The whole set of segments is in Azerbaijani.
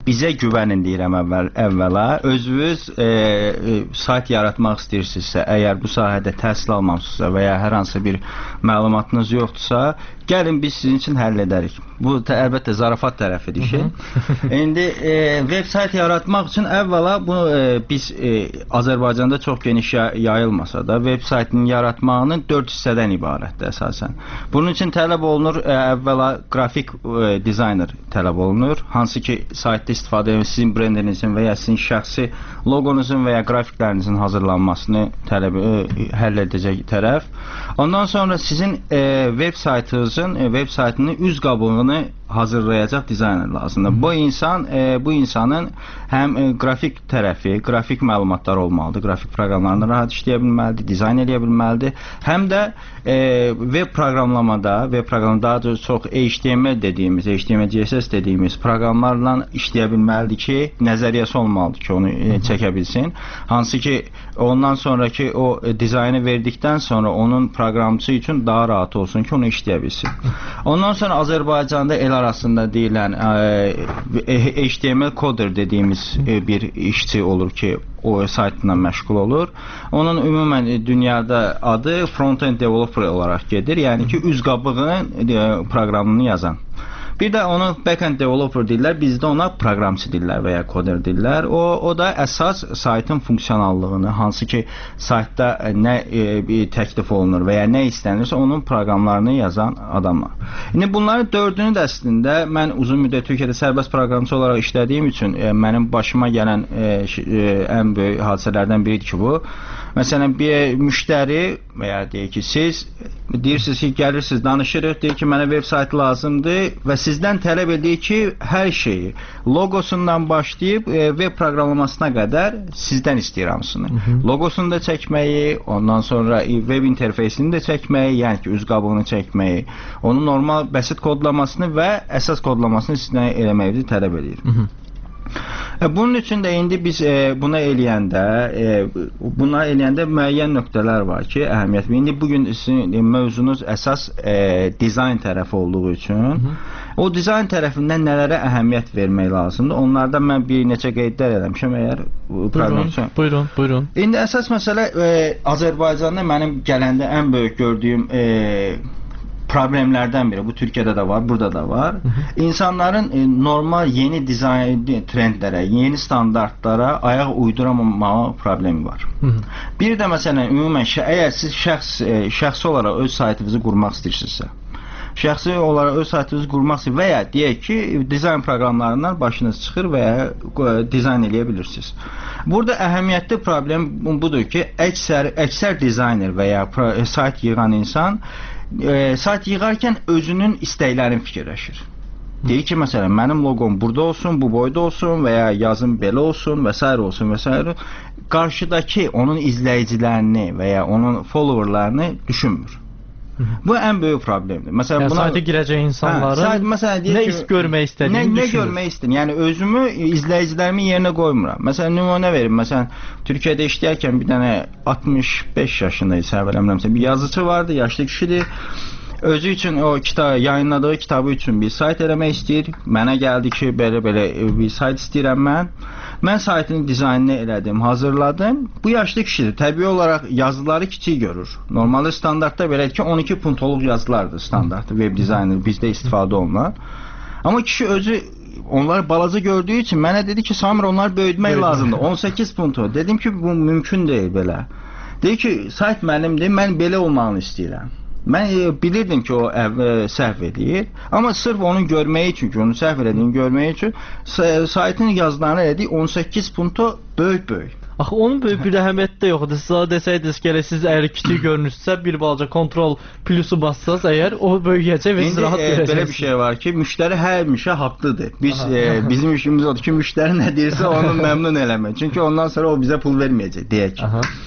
bizə güvənin deyirəm əvvəla. Özünüz sayt yaratmaq istəyirsinizsə, əgər bu sahədə təhsil almamısınızsa və ya hər hansı bir məlumatınız yoxdursa, gəlin biz sizin üçün həll edərik. Bu əlbəttə zarafat tərəfidir ki. İndi veb sayt yaratmaq üçün əvvəla bunu biz Azərbaycanda çox geniş yayılmasa da veb saytının yaratmağının 4 hissədən ibarətdir əsasən. Bunun üçün tələb olunur əvvəla qrafik dizayner tələb olunur. Hansı ki saytda istifadə edən sizin brendinizin və ya sizin şəxsi loqonuzun və ya qrafiklərinizin hazırlanmasını həll edəcək tərəf. Ondan sonra sizin veb saytının üz qabığını hazırlayacaq dizayner lazımdır. Bu insanın həm qrafik tərəfi, qrafik məlumatlar olmalıdır, qrafik proqramlarını rahat işləyə bilməlidir, dizayn edə bilməlidir. Həm də veb proqramlamada, daha çox HTML dediğimiz, HTML, CSS dediğimiz proqramlarla işləyə bilməlidir ki, nəzəriyyəsi olmalıdır ki, onu çəkə bilsin. Hansı ki, ondan sonraki o dizaynı verdikdən sonra onun proqramçısı üçün daha rahat olsun ki, onu işləyə bilsin. Ondan sonra Azərbaycanda el arasında deyilən HTML coder dediğimiz bir işçi olur ki, o saytla məşğul olur. Onun ümumən dünyada adı front-end developer olaraq gedir. Yəni ki, üz qabığının proqramını yazan. Bir də onu backend developer deyirlər, bizdə ona proqramçı deyirlər və ya koder deyirlər. O da əsas saytın funksionallığını, hansı ki saytda nə təklif olunur və ya nə istənirsə onun proqramlarını yazan adamlar. İndi bunların dördünü də əslində mən uzun müddət Türkiyədə sərbəst proqramçı olaraq işlədiyim üçün mənim başıma gələn ən böyük hadisələrdən biridir ki bu. Məsələn, bir müştəri və ya deyək ki, siz deyirsiniz ki, gəlirsiniz, danışırıq, deyir ki, mənə web saytı lazımdır və sizdən tələb edir ki, hər şeyi, logosundan başlayıb web proqramlamasına qədər sizdən istəyir hamısını. Logosunu da çəkməyi, ondan sonra web interfeysini də çəkməyi, yəni ki, üz qabığını çəkməyi, onun normal bəsit kodlamasını və əsas kodlamasını sizdən eləməyi tələb edir. Bunun üçün də indi biz buna eləyəndə müəyyən nöqtələr var ki, əhəmiyyət. İndi bugün sizin mövzunuz əsas dizayn tərəfi olduğu üçün o dizayn tərəfindən nələrə əhəmiyyət vermək lazımdır? Onlardan mən bir neçə qeydlər eləmişəm əgər proqram üçün. Buyurun. İndi əsas məsələ Azərbaycanda mənim gələndə ən böyük gördüyüm problemlərdən biri, bu Türkiyədə də var, burada da var. İnsanların normal yeni dizayn trendlərə, yeni standartlara ayaq uyduramamağı problemi var. Bir də məsələn, ümumən əgər siz şəxsi olaraq öz saytınızı qurmaq istəyirsinizsə, və ya deyək ki, dizayn proqramlarından başınız çıxır və ya dizayn eləyə bilirsiniz. Burada əhəmiyyətli problem budur ki, əksər dizayner və ya sayt yığan insan sayt yığarkən özünün istəklərini fikirləşir. Deyir ki, məsələn, mənim loqom burada olsun, bu boyda olsun və ya yazım belə olsun və s. olsun və s. Qarşıdakı onun izləyicilərini və ya onun followerlarını düşünmür. Bu ən böyük problemdir. Məsələn, buna sayta girəcək insanların nə görmək istədiyini düşünür. Nə görmək istəyir? Yəni özümü, izləyicilərimi yerinə qoymuram. Məsələn, nümunə verim. Məsələn, Türkiyədə işləyərkən bir dənə 65 yaşında isə bir yazıcı vardı, yaşlı kişidir. Özü üçün o yayınladığı kitabı üçün bir sayt eləmək istəyir. Mənə gəldi ki, belə bir sayt istəyirəm mən. Mən saytın dizaynını elədim, hazırladım. Bu yaşlı kişidir. Təbii olaraq yazıları kiçik görür. Normalde standartda belədir ki, 12 puntoluq yazılardır standartda. Web dizayner bizdə istifadə olunan. Amma kişi özü onları balaca gördüyü için mənə dedi ki, Samir onları böyütmək lazımdır. 18 puntu. Dedim ki, bu mümkün deyil belə. Dedi ki, sayt mənimdir, mən belə olmağını istəyirəm. Mən bilirdim ki, o səhv edir. Amma sırf onun görməyi üçün ki, onu səhv edədiyini görməyi üçün saytın yazılarını elədik 18 punto böyük. Axı onun böyük bir əhəmiyyəti də yoxdur. Siz desəydiniz ki, siz əgər kiçik görünüzsə, bir balaca kontrol plusu bassanız, əgər o böyüyəcək və siz rahat görəcəksiniz. Belə bir şey var ki, müştəri həmişə haqlıdır. Bizim işimiz odur ki, müştəri nə deyirsə onu məmnun eləmək. Çünki ondan sonra o bizə pul verməyəcək, deyək.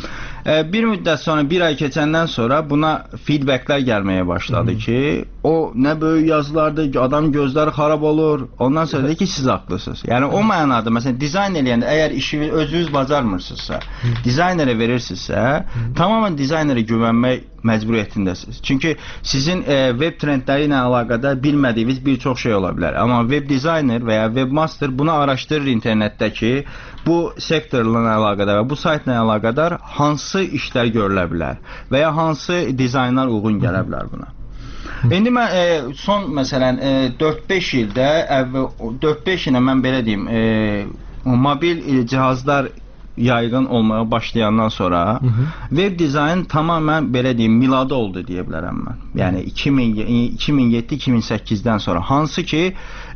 Bir müddət sonra, bir ay keçəndən sonra buna feedbacklər gəlməyə başladı ki, o nə böyük yazılardır, adam gözləri xarab olur. Ondan sonra dedi ki, siz haqlısınız. Yəni o mənada, məsələn, dizayn eləyəndə əgər işi özünüz bacarmırsınızsa, dizaynerə verirsinizsə, tamamilə dizaynerə güvənmək məcburiyyətindəsiniz. Çünki sizin web trendləri ilə əlaqədar bilmədiyiniz bir çox şey ola bilər. Amma web dizayner və ya webmaster bunu araşdırır internetdəki bu sektorla əlaqədar və bu saytla əlaqədar hansı işlər görülə bilər və ya hansı dizaynlar uyğun gələ bilər buna. İndi mən son məsələn 4-5 ildə 4-5 ilə mən belə deyim, mobil cihazlar yaygın olmaya başlayandan sonra web dizayn tamamən belə deyim miladı oldu deyə bilərəm mən. Yəni 2007-2008-dən sonra hansı ki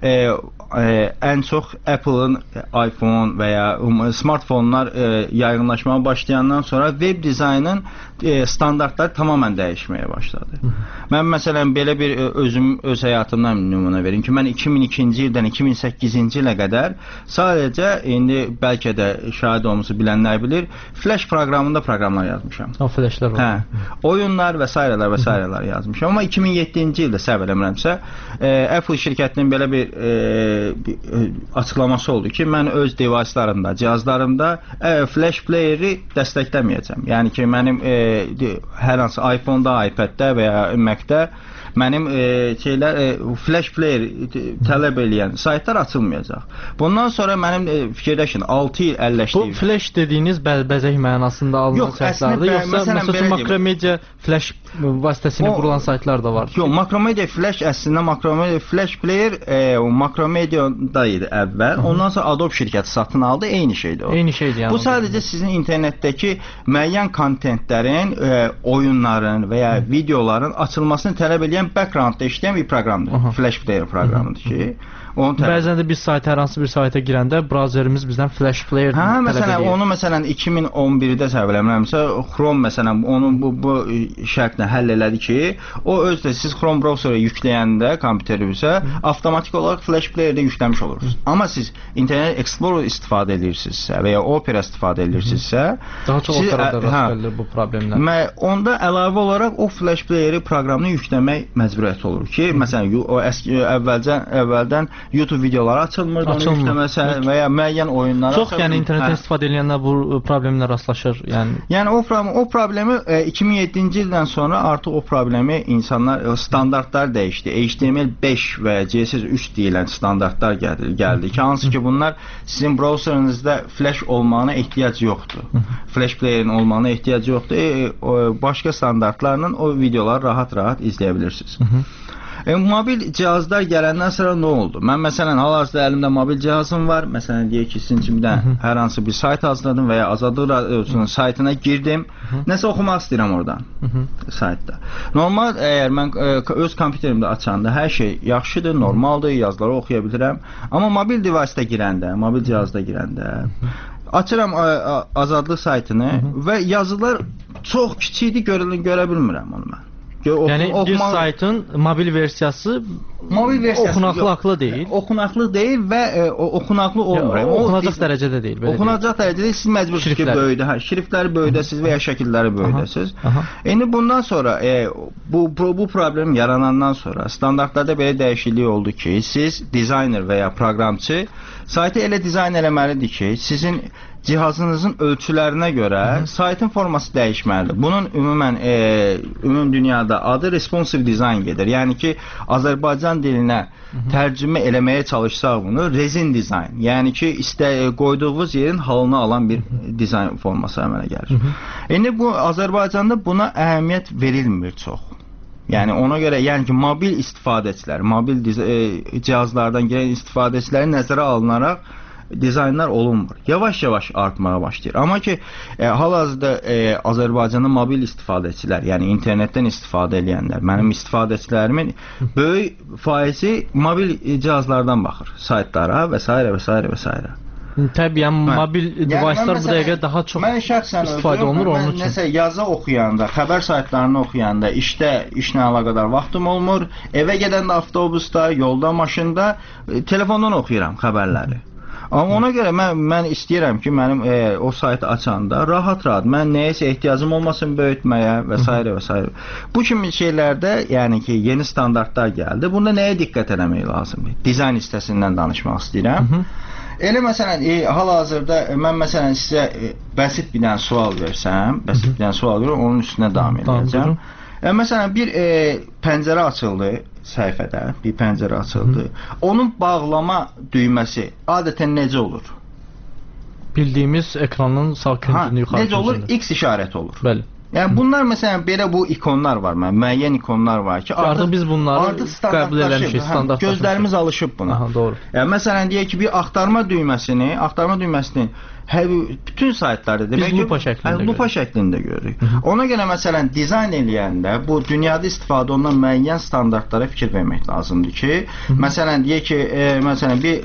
ən çox Apple'ın iPhone və ya smartfonlar yaygınlaşmaya başlayandan sonra web dizaynın standartları tamamən dəyişməyə başladı. Mən məsələn belə bir öz həyatımdan nümunə verim ki, mən 2002-ci ildən 2008-ci ilə qədər sadəcə indi bəlkə də şahid olmusu bilənlər bilir, Flash proqramında proqramlar yazmışam. O flashlar var. Hə, oyunlar və s. yazmışam. Amma 2007-ci ildə səhv eləmirəmsə, Apple şirkətinin belə bir açıqlaması oldu ki, mən öz device'larımda, cihazlarımda Flash player'i dəstəkləməyəcəm. Yəni ki, mənim hər hansı iPhone-da, iPad-də və ya Mac-də mənim Flash player tələb eləyən saytlar açılmayacaq. Bundan sonra mənim fikirləşin 6 il əlləşdiyim. Bu Flash dediyiniz bəzək mənasında alınan saytlardır, yoxsa məsələn Makromedia Flash vasitəsilə qurulan saytlar da var? Yox, Makromedia Flash əslində Makromedia Flash player Makromedia'da idi əvvəl. Ondan sonra Adobe şirkəti satın aldı, eyni şeydir o. Eyni şeydir yəni. Bu sadəcə sizin internetdəki müəyyən kontentlərin, oyunların və ya videoların açılmasını tələb edən backgroundda işləyən bir proqramdır. Flash player proqramıdır ki, bəzən də biz sayta, hər hansı bir sayta girəndə brauzerimiz bizdən Flash player tələb edir. Məsələn, onu məsələn 2011-də səhv eləmirəmsə, Chrome məsələn onun bu şərtlə həll elədi ki, o özdə siz Chrome browserə yükləyəndə kompüterinizə avtomatik olaraq Flash playerdə yükləmiş olursunuz. Amma siz Internet Explorer istifadə edirsinizsə və ya Opera istifadə edirsinizsə, daha çox Opera'da rast gəlir bu problemlər. Onda əlavə olaraq o Flash playeri proqramını yükləmək məcburiyyəti olur ki, məsələn, o əvvəldən YouTube videoları açılmırdı, onu yükləməsə və ya müəyyən oyunlara. Çox yəni internetdən istifadə edənlər bu problemlə rastlaşır. Yəni o problemi 2007-ci ildən sonra artıq o problemi insanlar standartlar dəyişdi. HTML5 və CSS3 deyilən standartlar gəldi ki, hansı ki bunlar sizin browserinizdə Flash olmağına ehtiyac yoxdur. Flash playerin olmağına ehtiyac yoxdur. Başqa standartlarla o videoları rahat-rahat izləyə bilirsiniz. Mobil cihazlar gələndən sonra nə oldu? Mən məsələn hal-hazırda əlimdə mobil cihazım var. Məsələn deyək ki, sizin üçün hər hansı bir sayt hazırladım və ya Azadlıq Radiosunun saytına girdim. Nəsə oxumaq istəyirəm oradan saytda. Normal əgər mən öz kompüterimdə açanda hər şey yaxşıdır, normaldır, yazıları oxuya bilirəm. Amma mobil device-da girəndə, mobil cihazda girəndə açıram Azadlıq saytını və yazılar çox kiçikdir, görə bilmirəm onu mən. Yəni bir saytın mobil versiyası oxunaqlı deyil. Oxunaqlı deyil və oxunaqlı olmur. Oxunacaq dərəcədə deyil. Oxunacaq dərəcədə siz məcbursunuz ki, böyüdə, şriftləri böyüdəsiz və ya şəkilləri böyüdəsiz. İndi bundan sonra bu problem yaranandan sonra standartlarda belə dəyişiklik oldu ki, siz dizayner və ya proqramçı saytı elə dizayn eləməlidir ki, sizin cihazınızın ölçülərinə görə saytın forması dəyişməlidir. Bunun ümum dünyada adı responsive design gedir. Yəni ki, Azərbaycan dilinə tərcümə eləməyə çalışsaq bunu, rezin dizayn. Yəni ki, qoyduğunuz yerin halını alan bir dizayn forması əmələ gəlir. İndi bu Azərbaycanda buna əhəmiyyət verilmir çox. Yəni ona görə, yəni ki, mobil istifadəçilər, mobil cihazlardan gələn istifadəçiləri nəzərə alınaraq dizaynlar olunmur. Yavaş-yavaş artmağa başlayır. Amma ki, hal-hazırda Azərbaycanın mobil istifadəçilər, yəni internetdən istifadə edənlər, mənim istifadəçilərimin böyük faizi mobil cihazlardan baxır, saytlara və s. və s. və s. Təbii, mobil device'lar bu dəqiqə daha çox istifadə olunur onun üçün. Nəsə yazı oxuyanda, xəbər saytlarını oxuyanda, işlə əlaqədar vaxtım olmur. Evə gedəndə avtobusda, yolda, maşında telefondan oxuyuram xəbərləri. Amma ona görə mən istəyirəm ki, mənim o saytı açanda rahat-rahat mən nəyəsə ehtiyacım olmasın böyütməyə və s. və s. Bu kimi şeylərdə, yəni ki, yeni standartlar gəldi. Bunda nəyə diqqət etmək lazımdır? Dizayn hissəsindən danışmaq istəyirəm. Elə məsələn, hal-hazırda mən məsələn sizə bəsit bir dənə sual versəm, onun üstünə davam edəcəm. Məsələn, bir pəncərə açıldı səhifədə, bir pəncərə açıldı. Onun bağlama düyməsi adətən necə olur? Bildiyimiz ekranın sağ küncünü yuxarı necə olur? X işarəti olur. Bəli. Yəni bunlar məsələn belə bu ikonlar var, müəyyən ikonlar var ki, artıq biz bunları qəbul eləmişik, standartlaşmışıq. Gözlərimiz alışıb buna. Doğru. Yəni məsələn deyək ki, bir axtarma düyməsini bütün saytlarda demək ki, lupa şəklində görürük. Ona görə məsələn dizayn eləyəndə bu dünyada istifadə olunan müəyyən standartlara fikir vermək lazımdır ki, məsələn deyək ki, məsələn bir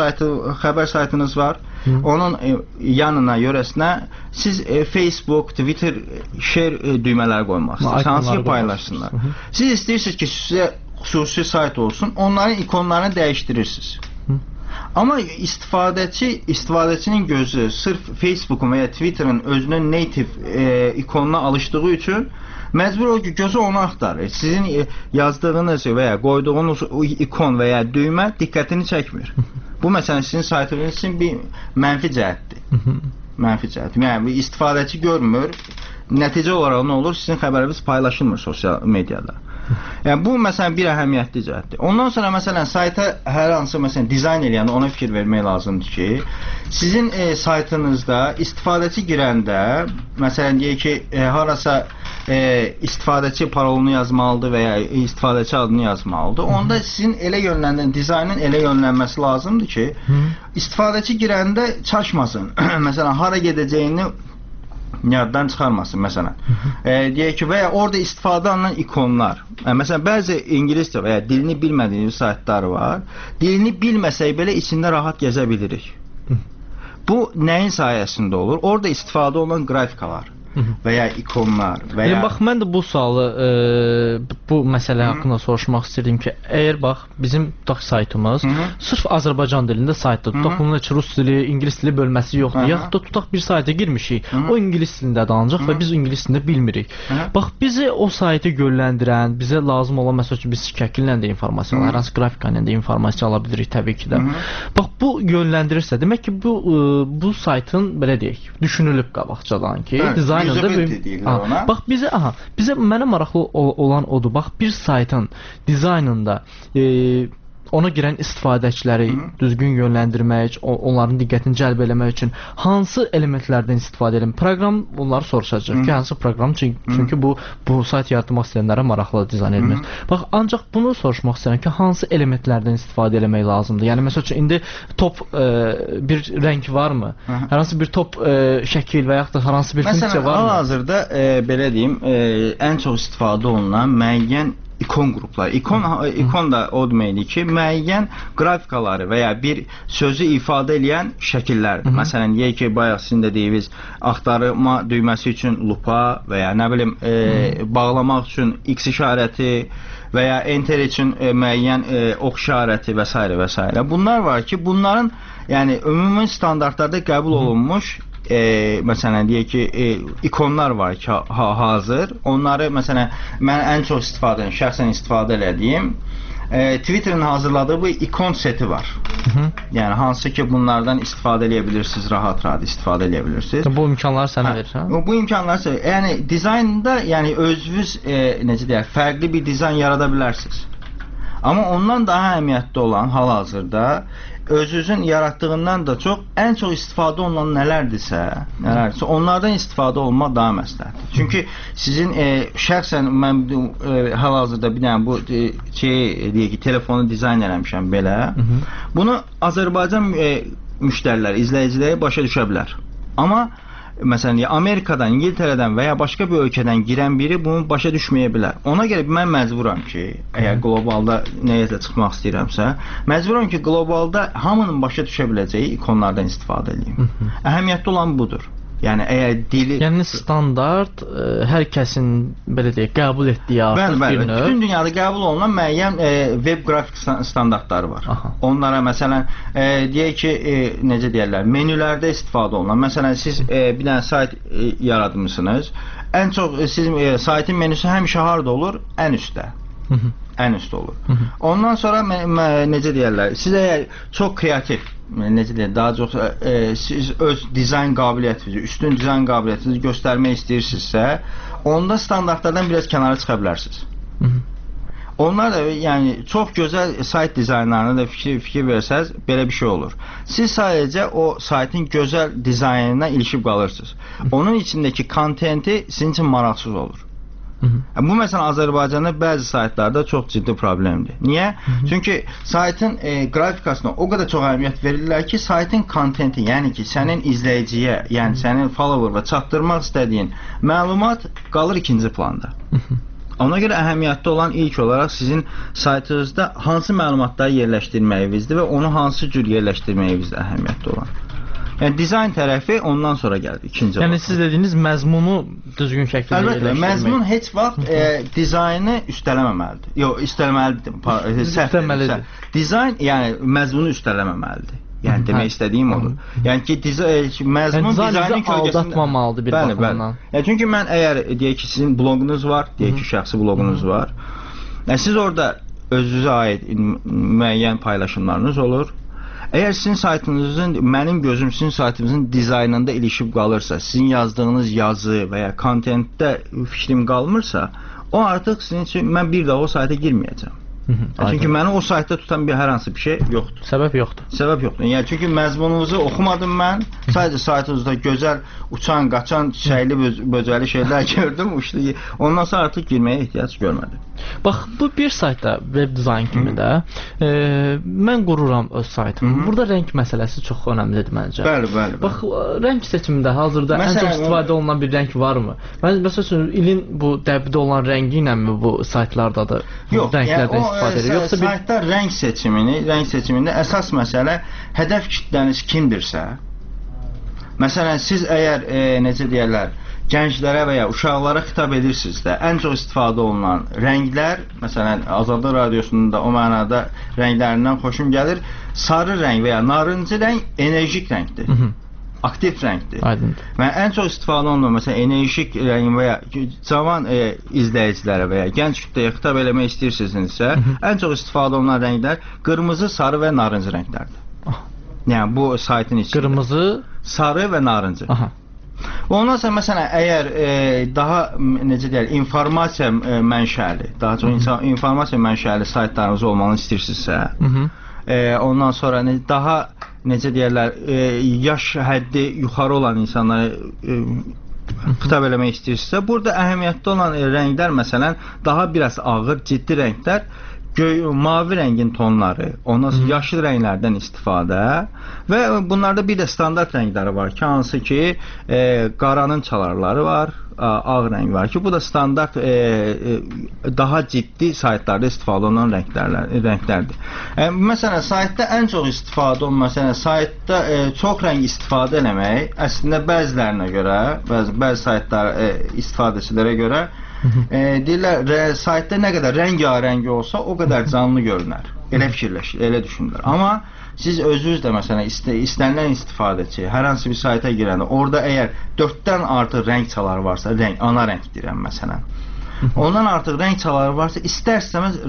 xəbər saytınız var. Onun yanına, yörəsinə siz Facebook, Twitter, share düymələri qoymaqsınız. Hansı ki paylaşsınlar. Siz istəyirsiniz ki, sizə xüsusi sayt olsun, onların ikonlarını dəyişdirirsiniz. Amma istifadəçinin gözü sırf Facebook'un və ya Twitter'ın özünün native ikonuna alışdığı üçün məcbur olur ki, gözü onu axtarır. Sizin yazdığınız və ya qoyduğunuz ikon və ya düymə diqqətini çəkmir. Bu məsələn sizin saytınız üçün bir mənfi cəhətdir. Mənfi cəhət. Yəni istifadəçi görmür. Nəticə olaraq nə olur? Sizin xəbəriniz paylaşılmır sosial mediada. Yəni bu məsələn bir əhəmiyyətli cəhətdir. Ondan sonra məsələn sayta hər hansı məsələn dizayn eləyəndə ona fikir vermək lazımdır ki, sizin saytınızda istifadəçi girəndə məsələn deyək ki, harasa istifadəçi parolunu yazmalıdır və ya istifadəçi adını yazmalıdır. Onda sizin elə yönləndirin, dizaynın elə yönlənməsi lazımdır ki, istifadəçi girəndə çaşmasın. Məsələn, hara gedəcəyini yaddan çıxarmasın məsələn. Deyək ki, və ya orada istifadə olunan ikonlar. Məsələn, bəzi ingiliscə və ya dilini bilmədiyiniz saytlar var. Dilini bilməsək belə içində rahat gəzə bilirik. Bu nəyin sayəsində olur? Orada istifadə olunan qrafikalar və ya ikonlar və ya... Bax, mən də bu sualı, bu məsələ haqqında soruşmaq istəyirdim ki, əgər bax, bizim tutaq saytımız sırf Azərbaycan dilində saytdır. Tutaq bunun heç rus dili, ingilis dili bölməsi yoxdur. Yaxud da tutaq bir sayta girmişik, o ingilis dilində danacaq və biz ingilis dilində bilmirik. Bax, bizi o saytı yönləndirən, bizə lazım olan, məsəl üçün biz şəkillə də informasiya, hər hansı qrafika ilə də informasiya ala bilirik təbii ki də. Bax, bu yönləndirirsə, demək ki, bu saytın, belə deyək, düşünülüb qabaqcadan ki, dizayn bax bizə mənə maraqlı olan odur. Bax bir saytın dizaynında ona girən istifadəçiləri düzgün yönləndirmək, onların diqqətini cəlb eləmək üçün hansı elementlərdən istifadə edelim? Proqram bunları soruşacaq ki, hansı proqram? Çünki bu sayt yaratmaq istəyənlərə maraqlı dizayn edilmez. Bax, ancaq bunu soruşmaq istəyirəm ki, hansı elementlərdən istifadə eləmək lazımdır? Yəni, məsəl üçün, indi top bir rəng varmı? Hər hansı bir top şəkil və yaxud da hər hansı bir funksiya varmı? Məsələn, hal-hazırda, belə deyim, ən çox istifadə olunan müəyyən ikon qrupları. İkon da o deməkdir ki, müəyyən qrafikaları və ya bir sözü ifadə edən şəkillərdir. Məsələn, deyək ki, bayaq sizin də deyiniz, axtarma düyməsi üçün lupa və ya nə bilim, bağlamaq üçün X işarəti və ya enter üçün müəyyən ox işarəti və s. və s. Bunlar var ki, bunların yəni ümumi standartlarda qəbul olunmuş məsələn deyək ki, ikonlar var ki, hazır. Onları məsələn mən ən çox şəxsən istifadə elədiyim Twitter'ın hazırladığı bu ikon seti var. Yəni hansı ki bunlardan istifadə edə bilirsiniz, rahat-rahat istifadə edə bilirsiniz. Bu imkanları sənə verir, hə? Bu imkanları, yəni dizaynda yəni özünüz necə deyək, fərqli bir dizayn yarada bilərsiniz. Amma ondan daha əhəmiyyətli olan hal-hazırda özünüzün yaratdığından da çox, ən çox istifadə olunan nələrdirsə, onlardan istifadə olmaq daha məsləhətdir. Çünki sizin şəxsən mən hal-hazırda bir dənə bu deyək ki, telefonu dizayn eləmişəm belə. Bunu Azərbaycan müştərilər, izləyiciləri başa düşə bilər. Amma məsələn, Amerikadan, İngiltərədən və ya başqa bir ölkədən girən biri bunu başa düşməyə bilər. Ona görə mən məcburam ki, əgər qlobalda nəyəsə çıxmaq istəyirəmsə, məcburam ki, qlobalda hamının başa düşə biləcəyi ikonlardan istifadə edeyim. Əhəmiyyətli olan budur. Yəni əgər dili yəni standart hər kəsin belə deyək qəbul etdiyi artıq bir növ. Bütün dünyada qəbul olunan müəyyən web qrafik standartları var. Aha. Onlara məsələn deyək ki, necə deyirlər, menülərdə istifadə olunan. Məsələn siz bir dənə sayt yaratmısınız. Ən çox sizin saytın menüsü həmişə harda olur? Ən üstdə. Ən üstdə olur. Ondan sonra necə deyirlər, siz əgər çox kreativ, necə deyirlər, daha çox siz öz dizayn qabiliyyətinizi, üstün dizayn qabiliyyətinizi göstərmək istəyirsinizsə, onda standartlardan biraz kənara çıxa bilərsiniz. Onlar da yəni çox gözəl sayt dizaynlarına da fikir versəz, belə bir şey olur. Siz sadəcə o saytın gözəl dizaynına ilişib qalırsınız. Onun içindəki kontenti sizin üçün maraqsız olur. Bu məsələn Azərbaycanda bəzi saytlarda çox ciddi problemdir. Niyə? Çünki saytın qrafikasına o qədər çox əhəmiyyət verirlər ki, saytın kontenti, yəni ki, sənin izləyiciyə, yəni sənin follower'a çatdırmaq istədiyin məlumat qalır ikinci planda. Ona görə əhəmiyyətli olan ilk olaraq sizin saytınızda hansı məlumatları yerləşdirməyinizdir və onu hansı cür yerləşdirməyinizdir əhəmiyyətli olan. Yəni dizayn tərəfi ondan sonra gəlir, ikinci. Yəni siz dediyiniz məzmunu düzgün şəkildə yerləşdirmək. Əlbəttə, məzmun heç vaxt dizaynı üstələməməlidir. Yox, üstələməlidir. Dizayn yəni məzmunu üstələməməlidir. Yəni demək istədiyim odur. Yəni ki, məzmun dizaynın kölgəsində aldatmamalıdır bir baxımdan. Yəni çünki mən əgər deyək ki, sizin bloqunuz var, deyək ki, şəxsi bloqunuz var. Yəni siz orada özünüzə aid müəyyən paylaşımlarınız olur. Əgər sizin saytınızın, mənim gözüm sizin saytınızın dizaynında ilişib qalırsa, sizin yazdığınız yazı və ya kontentdə fikrim qalmırsa, o artıq sizin üçün mən bir daha o sayta girməyəcəm. Çünki məni o saytda tutan hər hansı bir şey yoxdur. Səbəb yoxdur. Səbəb yoxdur. Yəni çünki məzmununuzu oxumadım mən. Sadəcə saytınızda gözəl uçan, qaçan, çiçəkli, böcəli şeylər gördüm. Ondan sonra artıq girməyə ehtiyac görmədim. Bax, bu bir saytda web dizayn kimi də mən qururam öz saytımı. Burada rəng məsələsi çox önəmlidir məncə. Bəli. Bax, rəng seçimində hazırda ən çox istifadə olunan bir rəng varmı? Məsələn, ilin bu dəbdə olan rəngi ilə bu saytlardadır? Yox, rənglərdən istifadə edir. Yoxsa saytda rəng seçimində əsas məsələ hədəf kütləniz kimdirsə. Məsələn, siz əgər necə deyirlər, gənclərə və ya uşaqlara xitab edirsinizsə, ən çox istifadə olunan rənglər, məsələn, Azadlıq Radiosunda da o mənada rənglərindən xoşum gəlir. Sarı rəng və ya narıncı rəng enerjik rəngdir. Aktiv rəngdir. Aydındır. Və ən çox istifadə olunan, məsələn, enerjik rəng və ya cavan izləyicilərə və ya gənc kütləyə xitab eləmək istəyirsinizsə, ən çox istifadə olunan rənglər qırmızı, sarı və narıncı rənglərdir. Yəni bu saytın içində. Qırmızı, sarı və narıncı. Ondan sonra məsələn əgər daha necə deyək, informasiya mənşəli, daha çox informasiya mənşəli saytlarınız olmalı istəyirsinizsə, ondan sonra daha necə deyirlər, yaş həddi yuxarı olan insanlara xitab eləmək istəyirsinizsə, burada əhəmiyyətli olan rənglər məsələn daha biraz ağır, ciddi rənglər, mavi rəngin tonları, ondan sonra yaşıl rənglərdən istifadə və bunlarda bir də standart rəngləri var ki, hansı ki qaranın çalarları var, ağ rəng var ki, bu da standart daha ciddi saytlarda istifadə olunan rənglərdir. Məsələn, saytda ən çox istifadə olunan, məsələn, saytda çox rəng istifadə eləmək əslində bəzilərinə görə, bəzi saytlar istifadəçilərə görə deyirlər, saytda nə qədər rəngarəng olsa, o qədər canlı görünər. Elə fikirləşir, elə düşünürlər. Amma siz özünüz də məsələn istənilən istifadəçi hər hansı bir sayta girəndə, orada əgər 4-dən artıq rəng çaları varsa, ana rəng deyirəm məsələn, ondan artıq rəng çaları varsa, istər-istəməz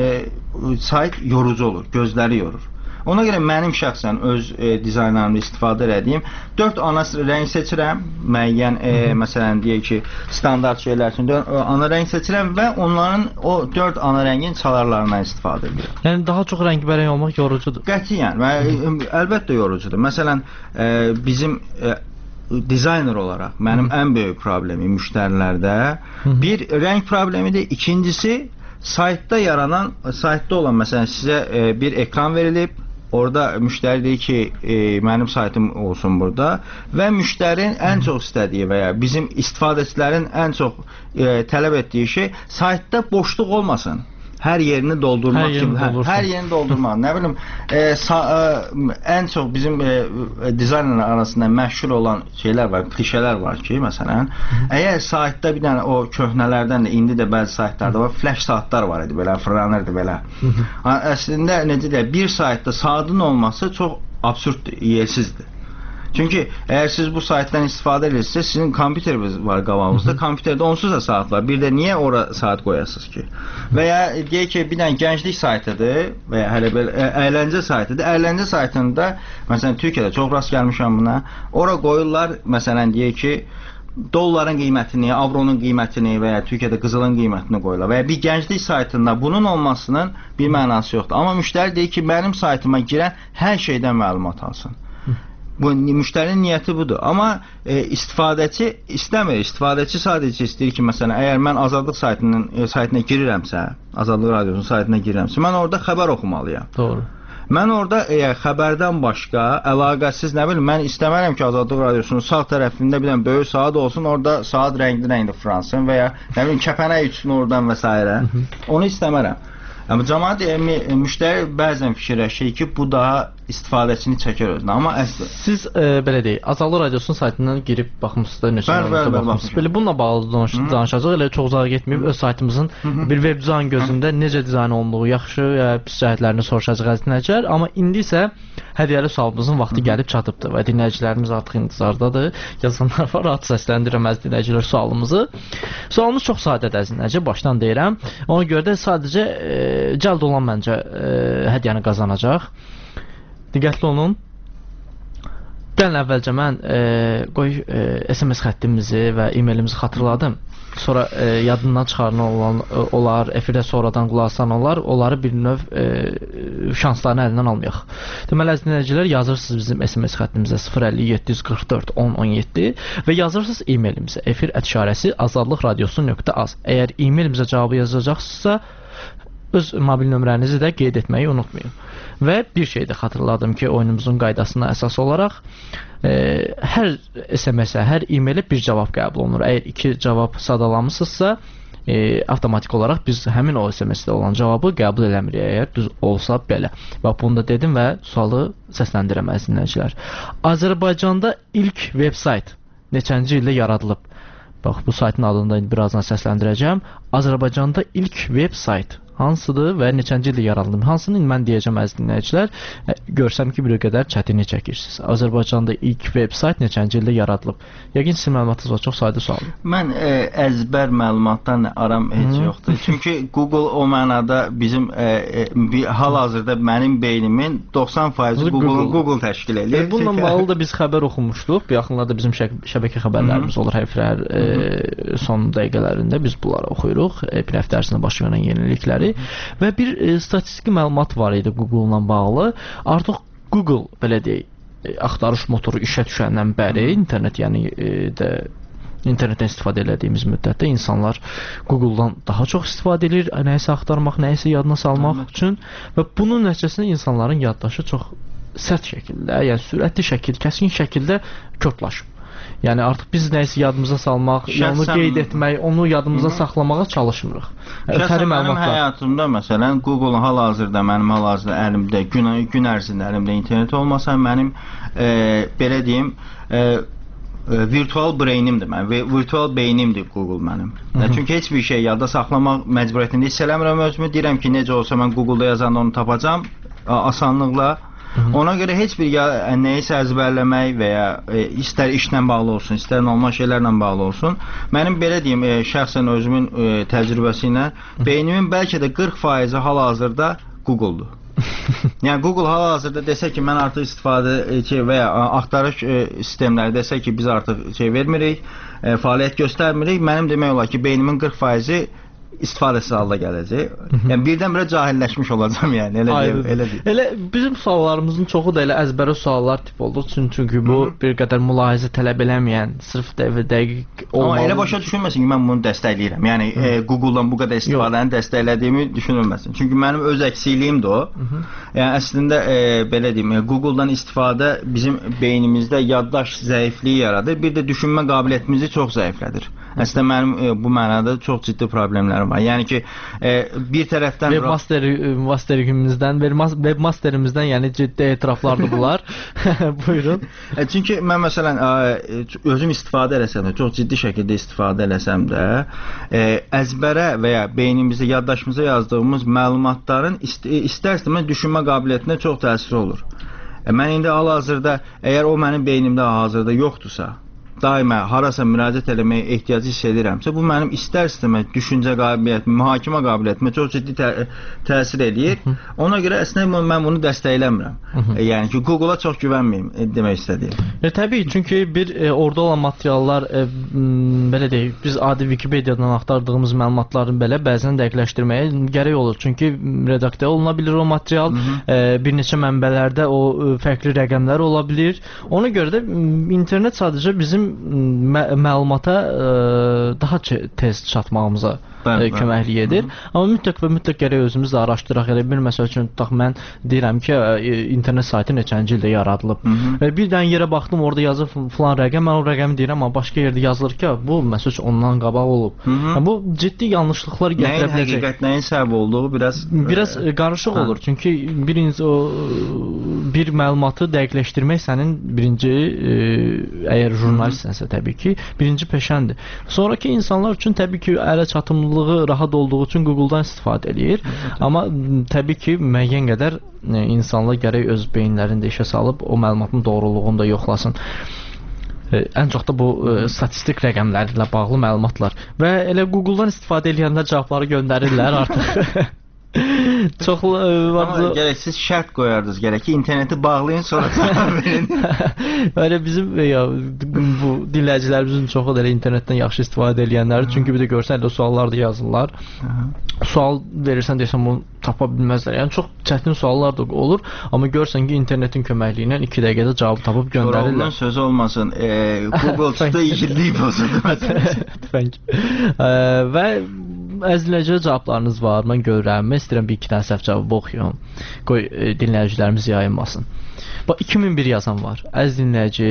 sayt yorucu olur, gözləri yorur. Ona görə mənim şəxsən öz dizaynlarımda istifadə edədiyim 4 ana rəng seçirəm, müəyyən məsələn deyək ki, standart şeylər üçün ana rəng seçirəm və onların o 4 ana rəngin çalarlarından istifadə edirəm. Yəni daha çox rəngbərəng olmaq yorucudur. Qətiyyən, əlbəttə yorucudur. Məsələn, bizim dizayner olaraq mənim ən böyük problemim müştərilərdə bir rəng problemidir. İkincisi, saytda olan məsələn sizə bir ekran verilib, orada müştəri deyir ki, mənim saytım olsun burada və müştərinin ən çox istədiyi və ya bizim istifadəçilərin ən çox tələb etdiyi şey saytda boşluq olmasın. hər yerini doldurmaq kimi, hər yerini doldurmaq. Nə bilim, ən çox bizim dizaynerlər arasında məşhur olan şeylər var, klişələr var ki, məsələn, əgər saytda bir dənə o köhnələrdən də, indi də bəzi saytlarda var, flash saatlar var idi, belə fırlanırdı belə. Əslində necə deyək, bir saytda saatın olması çox absurddur, yersizdir. Çünki əgər siz bu saytdan istifadə edirsiniz, sizin kompüteriniz var qabağınızda, kompüterdə onsuz da saat var. Bir də niyə ora saat qoyasınız ki? Və ya deyək ki, bir dənə gənclik saytıdır və ya hələ belə əyləncə saytıdır. Əyləncə saytında, məsələn, Türkiyədə çox rast gəlmişəm buna. Ora qoyurlar, məsələn, deyək ki, dolların qiymətini, avronun qiymətini və ya Türkiyədə qızılın qiymətini qoyurlar. Və ya bir gənclik saytında bunun olmasının bir mənası yoxdur. Amma müştəri deyir ki, mənim saytıma girən hər şeydən məlumat alsın. Bu müştərinin niyyəti budur. Amma istifadəçi istəmir. İstifadəçi sadəcə istəyir ki, məsələn, əgər mən Azadlıq saytına girirəmsə, Azadlıq Radiosunun saytına girirəmsə, mən orada xəbər oxumalıyam. Doğru. Mən orada xəbərdən başqa, əlaqəsiz, nə bilim, mən istəmərəm ki, Azadlıq Radiosunun sağ tərəfində bir dənə böyük saat olsun, orada saat rəngli fırlansın və ya nə bilim, kəpənək uçsun oradan və s. Onu istəmərəm. Amma cəmaət müştəri bəzən fikirləşir ki, bu daha istifadəçini çəkər özünə. Amma əslində siz belə deyək, Azadlıq Radiosunun saytından girib baxmısınız da, neçə baxmısınız. Belə bununla bağlı danışacağıq. Elə çox uzağa getməyib öz saytımızın bir web dizayn gözündə necə dizayn olunduğu, yaxşı ya pis cəhətlərini soruşacağıq əziz dinləyicilər. Amma indi isə hədiyyəli sualımızın vaxtı gəlib çatıbdır və dinləyicilərimiz artıq intizardadır. Yazanlar var, rahat səsləndirəm əziz dinləyicilər sualımızı. Sualımız çox sadədir əziz dinləyicilər, başdan deyirəm. Ona görə də sadəcə cəld olan məncə hədiyyəni qazanacaq. Diqqətli olun. Gəlin əvvəlcə mən SMS xəttimizi və e-mailimizi xatırladım. Sonra yadından çıxarılan olar, efirdə sonradan qulaq asan olar, onları bir növ şanslarını əlindən almayaq. Deməli, əziz dinləyicilər, yazırsınız bizim SMS xəttimizə 050-744-1017 və yazırsınız e-mailimizə efir@azadlıqradiosu.az. Əgər e-mailimizə cavabı yazacaqsınızsa, öz mobil nömrənizi də qeyd etməyi unutmayın. Və bir şey də xatırladım ki, oyunumuzun qaydasına əsas olaraq hər SMS-ə, hər e-mailə bir cavab qəbul olunur. Əgər 2 cavab sadalamısınızsa, avtomatik olaraq biz həmin o SMS-də olan cavabı qəbul eləmirik, əgər düz olsa belə. Bax, bunu da dedim və sualı səsləndirəm əziz dinləyicilər. Azərbaycanda ilk veb-sayt neçənci ildə yaradılıb? Bax, bu saytın adını da birazdan səsləndirəcəm. Azərbaycanda ilk veb-sayt hansıdır və neçənci ildə yaradılıb? Hansını mən deyəcəm əziz dinləyicilər, görsəm ki, bir qədər çətinlik çəkirsiniz. Azərbaycanda ilk veb-sayt neçənci ildə yaradılıb? Yəqin sizin məlumatınız var, çox sadə sualdır. Mən əzbər məlumatdan aram heç yoxdur. Çünki Google o mənada bizim hal-hazırda mənim beynimin 90% Google təşkil edir. Bununla bağlı da biz xəbər oxumuşduq. Bu yaxınlarda bizim şəbəkə xəbərlərimiz olur hər son dəqiqələrində biz bunları oxuyuruq. Bir həftə ərzində baş verən yenilikləri. Və bir statistik məlumat var idi Google-la bağlı. Artıq Google, belə deyək, axtarış motoru işə düşəndən bəri internet, yəni internetdən istifadə etdiyimiz müddətdə insanlar Google-dan daha çox istifadə edir, nəyisə axtarmaq, nəyisə yadına salmaq üçün və bunun nəticəsində insanların yaddaşı çox sərt şəkildə, yəni sürətli şəkildə, kəskin şəkildə körtlaşıb. Yəni artıq biz nəyisə yadımıza salmaq, onu qeyd etmək, onu yadımıza saxlamağa çalışmırıq. Mənim həyatımda məsələn Google hal-hazırda mənim əlimdə gün ərzində əlimdə internet olmasa mənim belə deyim virtual brainimdir mənim, virtual beynimdir Google mənim. Çünki heç bir şey yadda saxlamaq məcburiyyətində hiss eləmirəm özümü. Deyirəm ki, necə olsa mən Google-da yazanda onu tapacam asanlıqla. Ona görə heç bir nəyisə əzbərləmək və ya istər işlə bağlı olsun, istər normal şeylərlə bağlı olsun, mənim belə deyim, şəxsən özümün təcrübəsi ilə beynimin bəlkə də 40% hal-hazırda Google-dur. Yəni Google hal-hazırda desə ki, mən artıq istifadə və ya axtarış sistemləri desə ki, biz artıq vermirik, fəaliyyət göstərmirik, mənim demək olar ki, beynimin 40%-i istifadəsiz halda gələcək. Yəni birdən-birə cahilləşmiş olacam, yəni elə deyil. Elə bizim suallarımızın çoxu da elə əzbərə suallar tip oldu. Çünki bu bir qədər mülahizə tələb eləməyən, sırf dəqiq olmalı. Amma elə başa düşülməsin ki, mən bunu dəstəkləyirəm. Yəni Google-dan bu qədər istifadəni dəstəklədiyimi düşünülməsin. Çünki mənim öz əksikliyimdir o. Yəni əslində belə deyim, Google-dan istifadə bizim beynimizdə yaddaş zəifliyi yaradır. Bir də düşünmə qabiliyyətimizi çox zəiflədir. Əslində mənim bu mənada çox ciddi problemlər problemlərim var. Yəni ki, bir tərəfdən webmasterimizdən yəni ciddi etiraflardır bunlar. Buyurun. Çünki mən məsələn özüm istifadə eləsəm də, çox ciddi şəkildə istifadə eləsəm də, əzbərə və ya beynimizdə, yaddaşımıza yazdığımız məlumatların istər-istəməz düşünmə qabiliyyətinə çox təsiri olur. Mən indi hal-hazırda, əgər o mənim beynimdə hazırda yoxdursa, daima harasa müraciət eləməyə ehtiyacı hiss edirəmsə, bu mənim istər-istəməz düşüncə qabiliyyətimə, mühakimə qabiliyyətimə çox ciddi təsir eləyir. Ona görə əslində mən bunu dəstəkləmirəm. Yəni ki, Google-a çox güvənməyim demək istədiyim. Təbii, çünki orada olan materiallar, belə deyək, biz adi Wikipediyadan axtardığımız məlumatların belə bəzən dəqiqləşdirməyə gərək olur. Çünki redaktə oluna bilir o material, bir neçə mənbələrdə o fərqli rəqəmlər ola bilir. Ona görə də internet sadəcə bizim məlumata daha tez çatmağımıza köməklik edir. Amma mütləq gərək özümüz də araşdıraq. Elə bir məsəl üçün tutaq, mən deyirəm ki, internet saytı neçənci ildə yaradılıb. Və bir dənə yerə baxdım, orada yazır filan rəqəm, mən o rəqəmi deyirəm, amma başqa yerdə yazılır ki, bu məsəl üçün ondan qabaq olub. Bu ciddi yanlışlıqlar gətirə biləcək. Nəyin həqiqət, nəyin səbəb olduğu biraz qarışıq olur. Çünki bir məlumatı dəqiqləşdirmək sənin birinci, əgər jurnalistsənsə təbii ki, birinci peşəndir. Sonraki insanlar üçün təbii ki, ələ çatımlılığı rahat olduğu üçün Google-dan istifadə eləyir. Amma təbii ki, müəyyən qədər insanlar gərək öz beyinlərində işə salıb o məlumatın doğruluğunu da yoxlasın. Ən çox da bu statistik rəqəmlərlə bağlı məlumatlar. Və elə Google-dan istifadə edənlər cavabları göndərirlər artıq. Çox amma gərək siz şərt qoyardınız, gərək ki, interneti bağlayın, sonra cavab verin. Elə bizim bu dinləyicilərimizin çoxu da elə internetdən yaxşı istifadə edənlərdir. Çünki bir də görsən elə suallar da yazırlar. Sual verirsən desən bunu tapa bilməzlər. Yəni çox çətin suallar da olur, amma görsən ki, internetin köməkliyi ilə 2 dəqiqədə cavab tapıb göndərirlər. Onun sözü olmasın. Google çıxdı, igidlik bozuldu. Tüfəng. Və əzləcə cavablarınız var. Mən görürəm. Mən istəyirəm bir-iki dənə səhv cavabı oxuyum. Qoy dinləyicilərimiz yayınmasın. Bax, 2001 yazan var. Əziz dinləyici,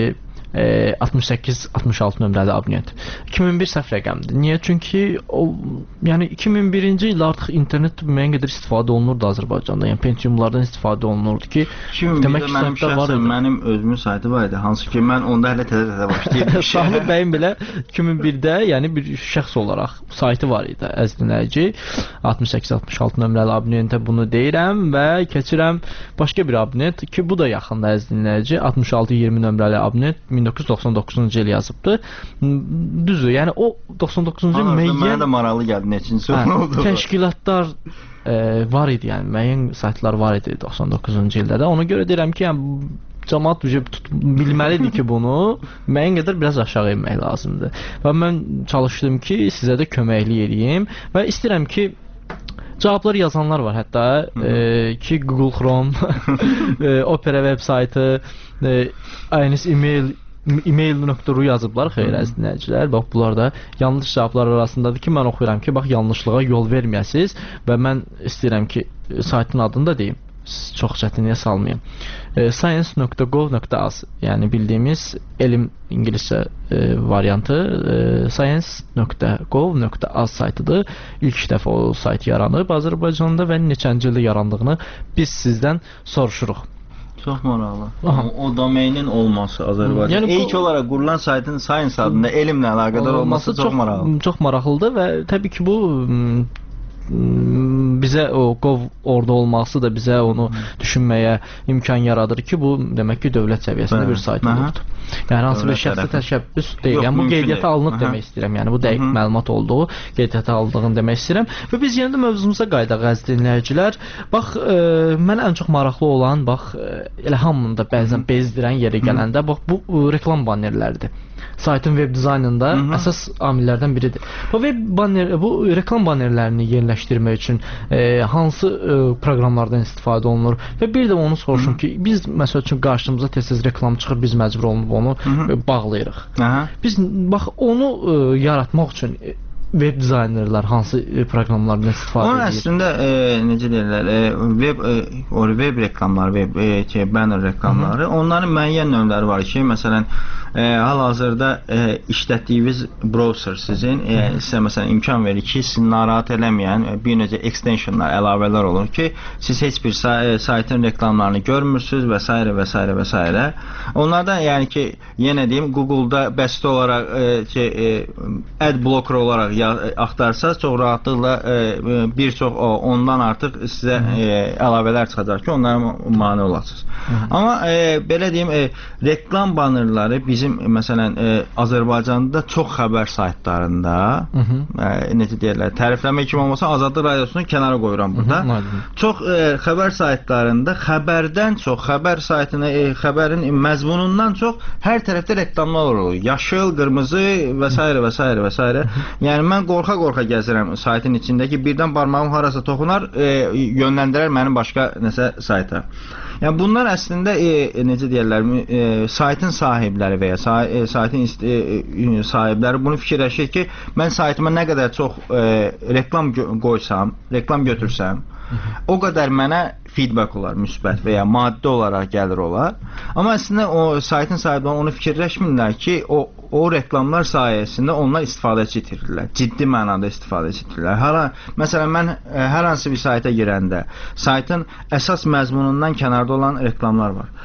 68-66 nömrəli abunent. 2001 səhv rəqəmdir. Niyə? Çünki yəni 2001-ci ildə artıq internet müəyyən qədər istifadə olunurdu Azərbaycanda. Yəni Pentiumlardan istifadə olunurdu ki, demək ki, mənim özümün saytı var idi. Hansı ki, mən onda hələ təzə başlayırdım. Sahib bəyin belə 2001-də yəni bir şəxs olaraq saytı var idi. Əziz dinləyici, 68-66 nömrəli abunentə bunu deyirəm və keçirəm başqa bir abunent ki, bu da yaxında əziz dinləyici, 66-20 nömrəli abunent 1999-cu il yazıbdı. Düzdür, yəni o 99-cu il müəyyən... Mənə də maraqlı gəldi, neçinci oldu. Təşkilatlar var idi, yəni müəyyən saytlar var idi 99-cu ildə də. Ona görə deyirəm ki, yəni cəmaət bilməlidir ki, bunu müəyyən qədər biraz aşağı inmək lazımdır. Və mən çalışdım ki, sizə də köməklik edeyim və istəyirəm ki, cavabları yazanlar var hətta ki, Google Chrome, Opera web saytı, Aynis email.ru yazıblar, xeyr əziz dinləyicilər. Bax, bunlar da yanlış cavablar arasındadır ki, mən oxuyuram ki, bax, yanlışlığa yol verməyəsiniz və mən istəyirəm ki, saytın adını da deyim, çox çətinliyə salmayayım. Science.gov.az, yəni bildiyimiz elm ingiliscə variantı science.gov.az saytıdır. İlk dəfə o sayt yaranıb Azərbaycanda və neçənci ildə yarandığını biz sizdən soruşuruq. Çox maraqlı. O domeinin olması Azərbaycanda. Yəni, ilk olaraq qurulan saytın Science adında elmlə əlaqədar olması çox maraqlı. Çox maraqlıdır və təbii ki, bu bizə o Gov orada olması da bizə onu düşünməyə imkan yaradır ki, bu demək ki, dövlət səviyyəsində bir sayt olubdur. Yəni hansı bir şəxsi təşəbbüs deyil. Yəni bu qeydiyyata alınıb demək istəyirəm. Yəni bu dəqiq məlumat olduğu qeydiyyata alındığını demək istəyirəm. Və biz yenə də mövzumuza qayıdaq əziz dinləyicilər. Bax, mən ən çox maraqlı olan, bax, elə hamını da bəzən bezdirən yerə gələndə, bax, bu reklam bannerləridir. Saytın web dizaynında əsas amillərdən biridir. Bu reklam bannerlərini yerləşdirmək üçün hansı proqramlardan istifadə olunur və bir də onu soruşum ki, biz məsəl üçün qarşımıza tez-tez reklam çıxır, biz məcbur olunub onu bağlayırıq. Biz bax onu yaratmaq üçün web dizaynerlər hansı proqramlardan istifadə Onun edir? əslində necə deyirlər, web reklamları, banner reklamları, onların müəyyən növləri var ki, məsələn, hal-hazırda işlətdiyiniz browser sizin sizə məsələn imkan verir ki, sizi narahat eləməyən bir necə extensionlar, əlavələr olur ki, siz heç bir saytın reklamlarını görmürsünüz və s. və s. və s. Onlardan yəni ki, yenə deyim, Google-da bəsit olaraq ad blocker olaraq axtarsaz, çox rahatlıqla bir çox ondan artıq sizə əlavələr çıxacaq ki, onlara mane olasınız. Amma belə deyim, reklam bannerları bizim məsələn Azərbaycanda çox xəbər saytlarında necə deyirlər, tərifləmə kimi olmasa Azadlıq Radiosunu kənara qoyuram burada. Çox xəbər saytlarında xəbərdən çox, xəbər saytına, xəbərin məzmunundan çox hər tərəfdə reklamlar olur. Yaşıl, qırmızı və s. və s. və s. Yəni mən qorxa-qorxa gəzirəm saytın içində ki, birdən barmağım harasa toxunar, yönləndirər məni başqa nəsə sayta. Yəni bunlar əslində necə deyirlər, saytın sahibləri və ya saytın sahibləri bunu fikirləşir ki, mən saytıma nə qədər çox reklam qoysam, reklam götürsəm, o qədər mənə feedback olar, müsbət və ya maddi olaraq gəlir olar. Amma əslində o saytın sahibləri onu fikirləşmirlər ki, o reklamlar sayəsində onlar istifadəçi itirirlər. Ciddi mənada istifadəçi itirirlər. Məsələn, mən hər hansı bir sayta girəndə saytın əsas məzmunundan kənarda olan reklamlar var.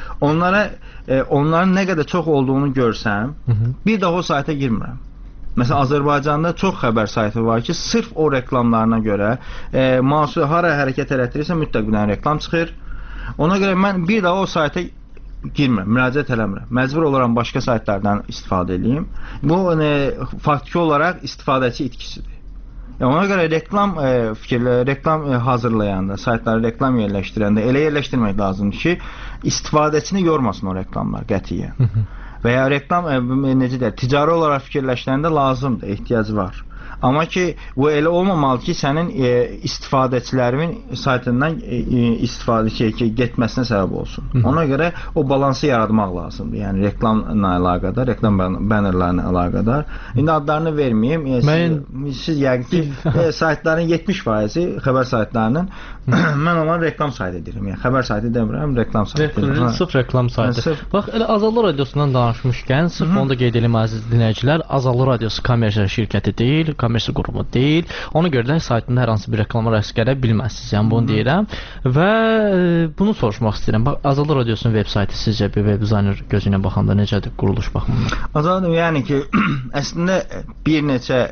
Onların nə qədər çox olduğunu görsəm, bir daha o sayta girmirəm. Məsələn, Azərbaycanda çox xəbər saytı var ki, sırf o reklamlarına görə hara hərəkət elətdirirsə mütləq bir dənə reklam çıxır. Ona görə mən bir daha o sayta girmirəm, müraciət eləmirəm. Məcbur olaram başqa saytlardan istifadə edeyim. Bu faktiki olaraq istifadəçi itkisidir. Ona görə reklam hazırlayanda, saytları reklam yerləşdirəndə elə yerləşdirmək lazımdır ki, istifadəçini yormasın o reklamlar qətiyyən. Və ya reklam necə deyək, ticari olaraq fikirləşdirəndə lazımdır, ehtiyac var. Amma ki, bu elə olmamalı ki, sənin istifadəçilərin saytından istifadə getməsinə səbəb olsun. Ona görə o balansı yaratmaq lazımdır. Yəni reklamla əlaqədar, reklam bannerlarla əlaqədar. İndi adlarını verməyim. Siz yəqin ki, saytların 70%-i xəbər saytlarının mən onları reklam saytı edirəm. Yəni xəbər saytı demirəm, reklam saytı. Sırf reklam saytı. Bax, elə Azadlıq Radiosundan danışmışkən, sırf onu da qeyd edim əziz dinləyicilər, Azadlıq Radiosu kommersiya şirkəti deyil, kommersiya qurumu deyil. Ona görə də saytında hər hansı bir reklamlar əks gələ bilməzsiniz. Yəni bunu deyirəm və bunu soruşmaq istəyirəm. Bax, Azadlıq Radiosunun veb saytı sizcə bir web dizayner gözü ilə baxanda necədir quruluş baxımından? Azadlıq, yəni ki, əslində bir neçə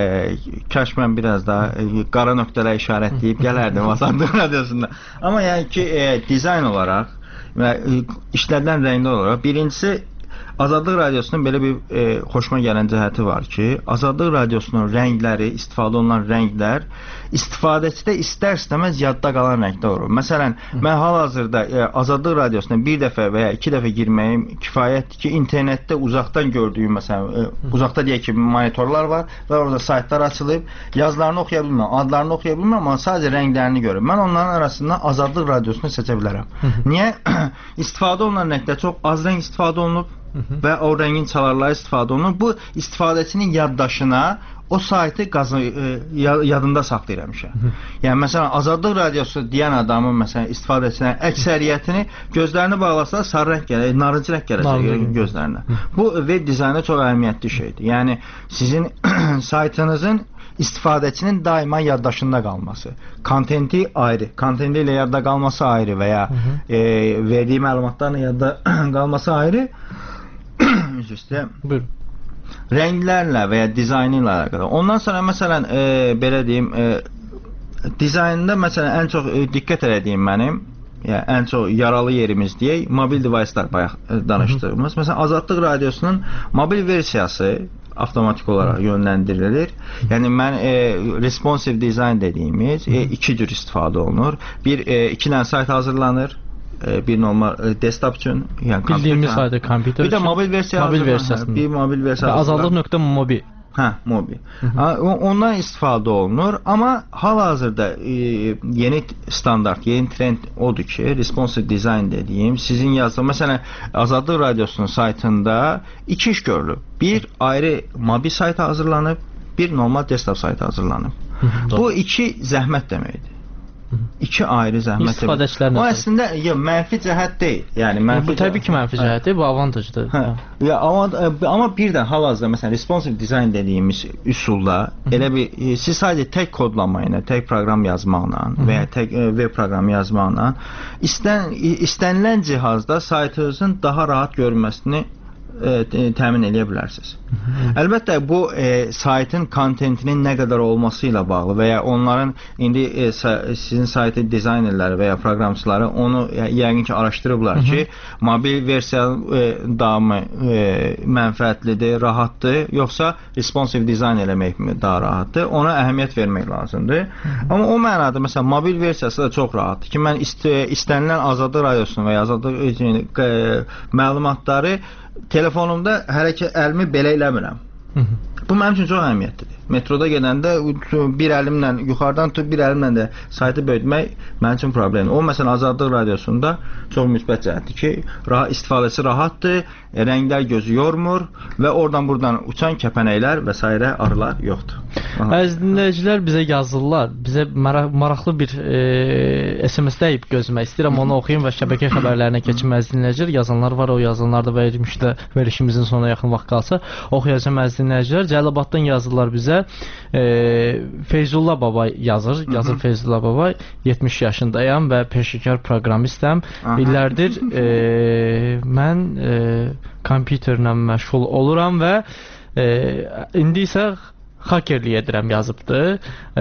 kaş mən biraz daha qara nöqtələ işarətləyib gələrdim Azadlıq Radiosunda. Amma yəni ki, dizayn olaraq və işlədilən rənglər olaraq birincisi Azadlıq Radiosunun belə bir xoşuma gələn cəhəti var ki, Azadlıq Radiosunun rəngləri, istifadə olunan rənglər istifadəçidə istər-istəməz yadda qalan rənglər olur. Məsələn, mən hal-hazırda Azadlıq Radiosuna bir dəfə və ya iki dəfə girməyim kifayətdir ki, internetdə uzaqdan gördüyüm, məsələn, uzaqda deyək ki, monitorlar var və orada saytlar açılıb, yazılarını oxuya bilmirəm, adlarını oxuya bilmirəm, amma sadəcə rənglərini görürəm. Mən onların arasından Azadlıq Radiosunu seçə bilərəm. Niyə? İstifadə olunan rəngdə çox az rəng istifadə olunub və o rəngin çalarları istifadə olunur. Bu istifadəçinin yaddaşına o saytı yadında saxlayır həmişə. Yəni məsələn Azadlıq Radiosu deyən adamın məsələn istifadəçisinə əksəriyyətini gözlərini bağlasa sarı rəng gələcək, narıncı rəng gələcək gözlərinə. Bu web dizaynda çox əhəmiyyətli şeydir. Yəni sizin saytınızın istifadəçinin daima yaddaşında qalması. Kontenti ayrı, kontenti ilə yadda qalması ayrı və ya verdiyi məlumatlarla yadda qalması ayrı. Rənglərlə və ya dizaynı ilə əlaqədar. Ondan sonra məsələn belə deyim, dizaynında məsələn ən çox diqqət elədiyim mənim, yəni ən çox yaralı yerimiz deyək, mobil device'lar bayaq danışdığımız. Məsələn Azadlıq Radiosunun mobil versiyası avtomatik olaraq yönləndirilir. Yəni mən responsive design dediyimiz iki cür istifadə olunur. İki dənə sayt hazırlanır. Bir normal desktop üçün, yəni bildiyimiz sayda kompüter. Bir də mobil versiyası. Bir mobil versiyası. Azadlıq.mobi. Mobi. Ondan istifadə olunur, amma hal-hazırda yeni standart, yeni trend odur ki, responsive design dediyim, sizin yazdığınız, məsələn, Azadlıq Radiosunun saytında iki iş görülüb. Bir, ayrı mobil sayt hazırlanıb, bir normal desktop saytı hazırlanıb. Bu iki zəhmət deməkdir. İki ayrı zəhmət. İstifadəçilərin o əslində mənfi cəhət deyil. Yəni mənfi bu təbii ki, mənfi cəhətdir, bu avantajdır. Ya amma bir də hal-hazırda məsələn responsive design dediyimiz üsulla elə bir siz sadəcə tək kodlama ilə, tək proqram yazmaqla və ya tək web proqramı yazmaqla istənilən cihazda saytınızın daha rahat görünməsini təmin edə bilərsiniz. Əlbəttə bu saytın kontentinin nə qədər olması ilə bağlı və ya onların indi sizin saytı dizaynerləri və ya proqramçıları onu yəqin ki araşdırıblar ki, mobil versiya daha mı mənfəətlidir, rahatdır, yoxsa responsive dizayn eləmək daha rahatdır. Ona əhəmiyyət vermək lazımdır. Amma o mənada məsələn mobil versiyası da çox rahatdır ki, mən istənilən Azadlıq radiosunu və ya Azadlıq məlumatları telefonumda əlimi belə eləmirəm. Bu mənim üçün çox əhəmiyyətlidir. Metroda gedəndə bir əlimlə yuxarıdan tutub bir əlimlə də saytı böyütmək mənim üçün problemdir. O məsələn Azadlıq radiosunda çox müsbət cəhətdir ki, istifadəçi rahatdır, rənglər gözü yormur və oradan-buradan uçan kəpənəklər və s. arılar yoxdur. Əziz dinləyicilər bizə yazırlar. Bizə maraqlı bir SMS deyib gözləmək istəyirəm. Onu oxuyum və şəbəkə xəbərlərinə keçim. Əziz dinləyicilər, yazanlar var, o yazanlar da verilişimizin sonuna yaxın vaxt qalsa oxuyacağım. Əziz dinləyicilər, Cəlilabaddan yazırlar bizə. Feyzullah baba yazır Feyzullah baba, 70 yaşındayam və peşəkar proqramistəm. İllərdir mən kompüterlə məşğul oluram və indi isə hakerlik edirəm yazıbdır.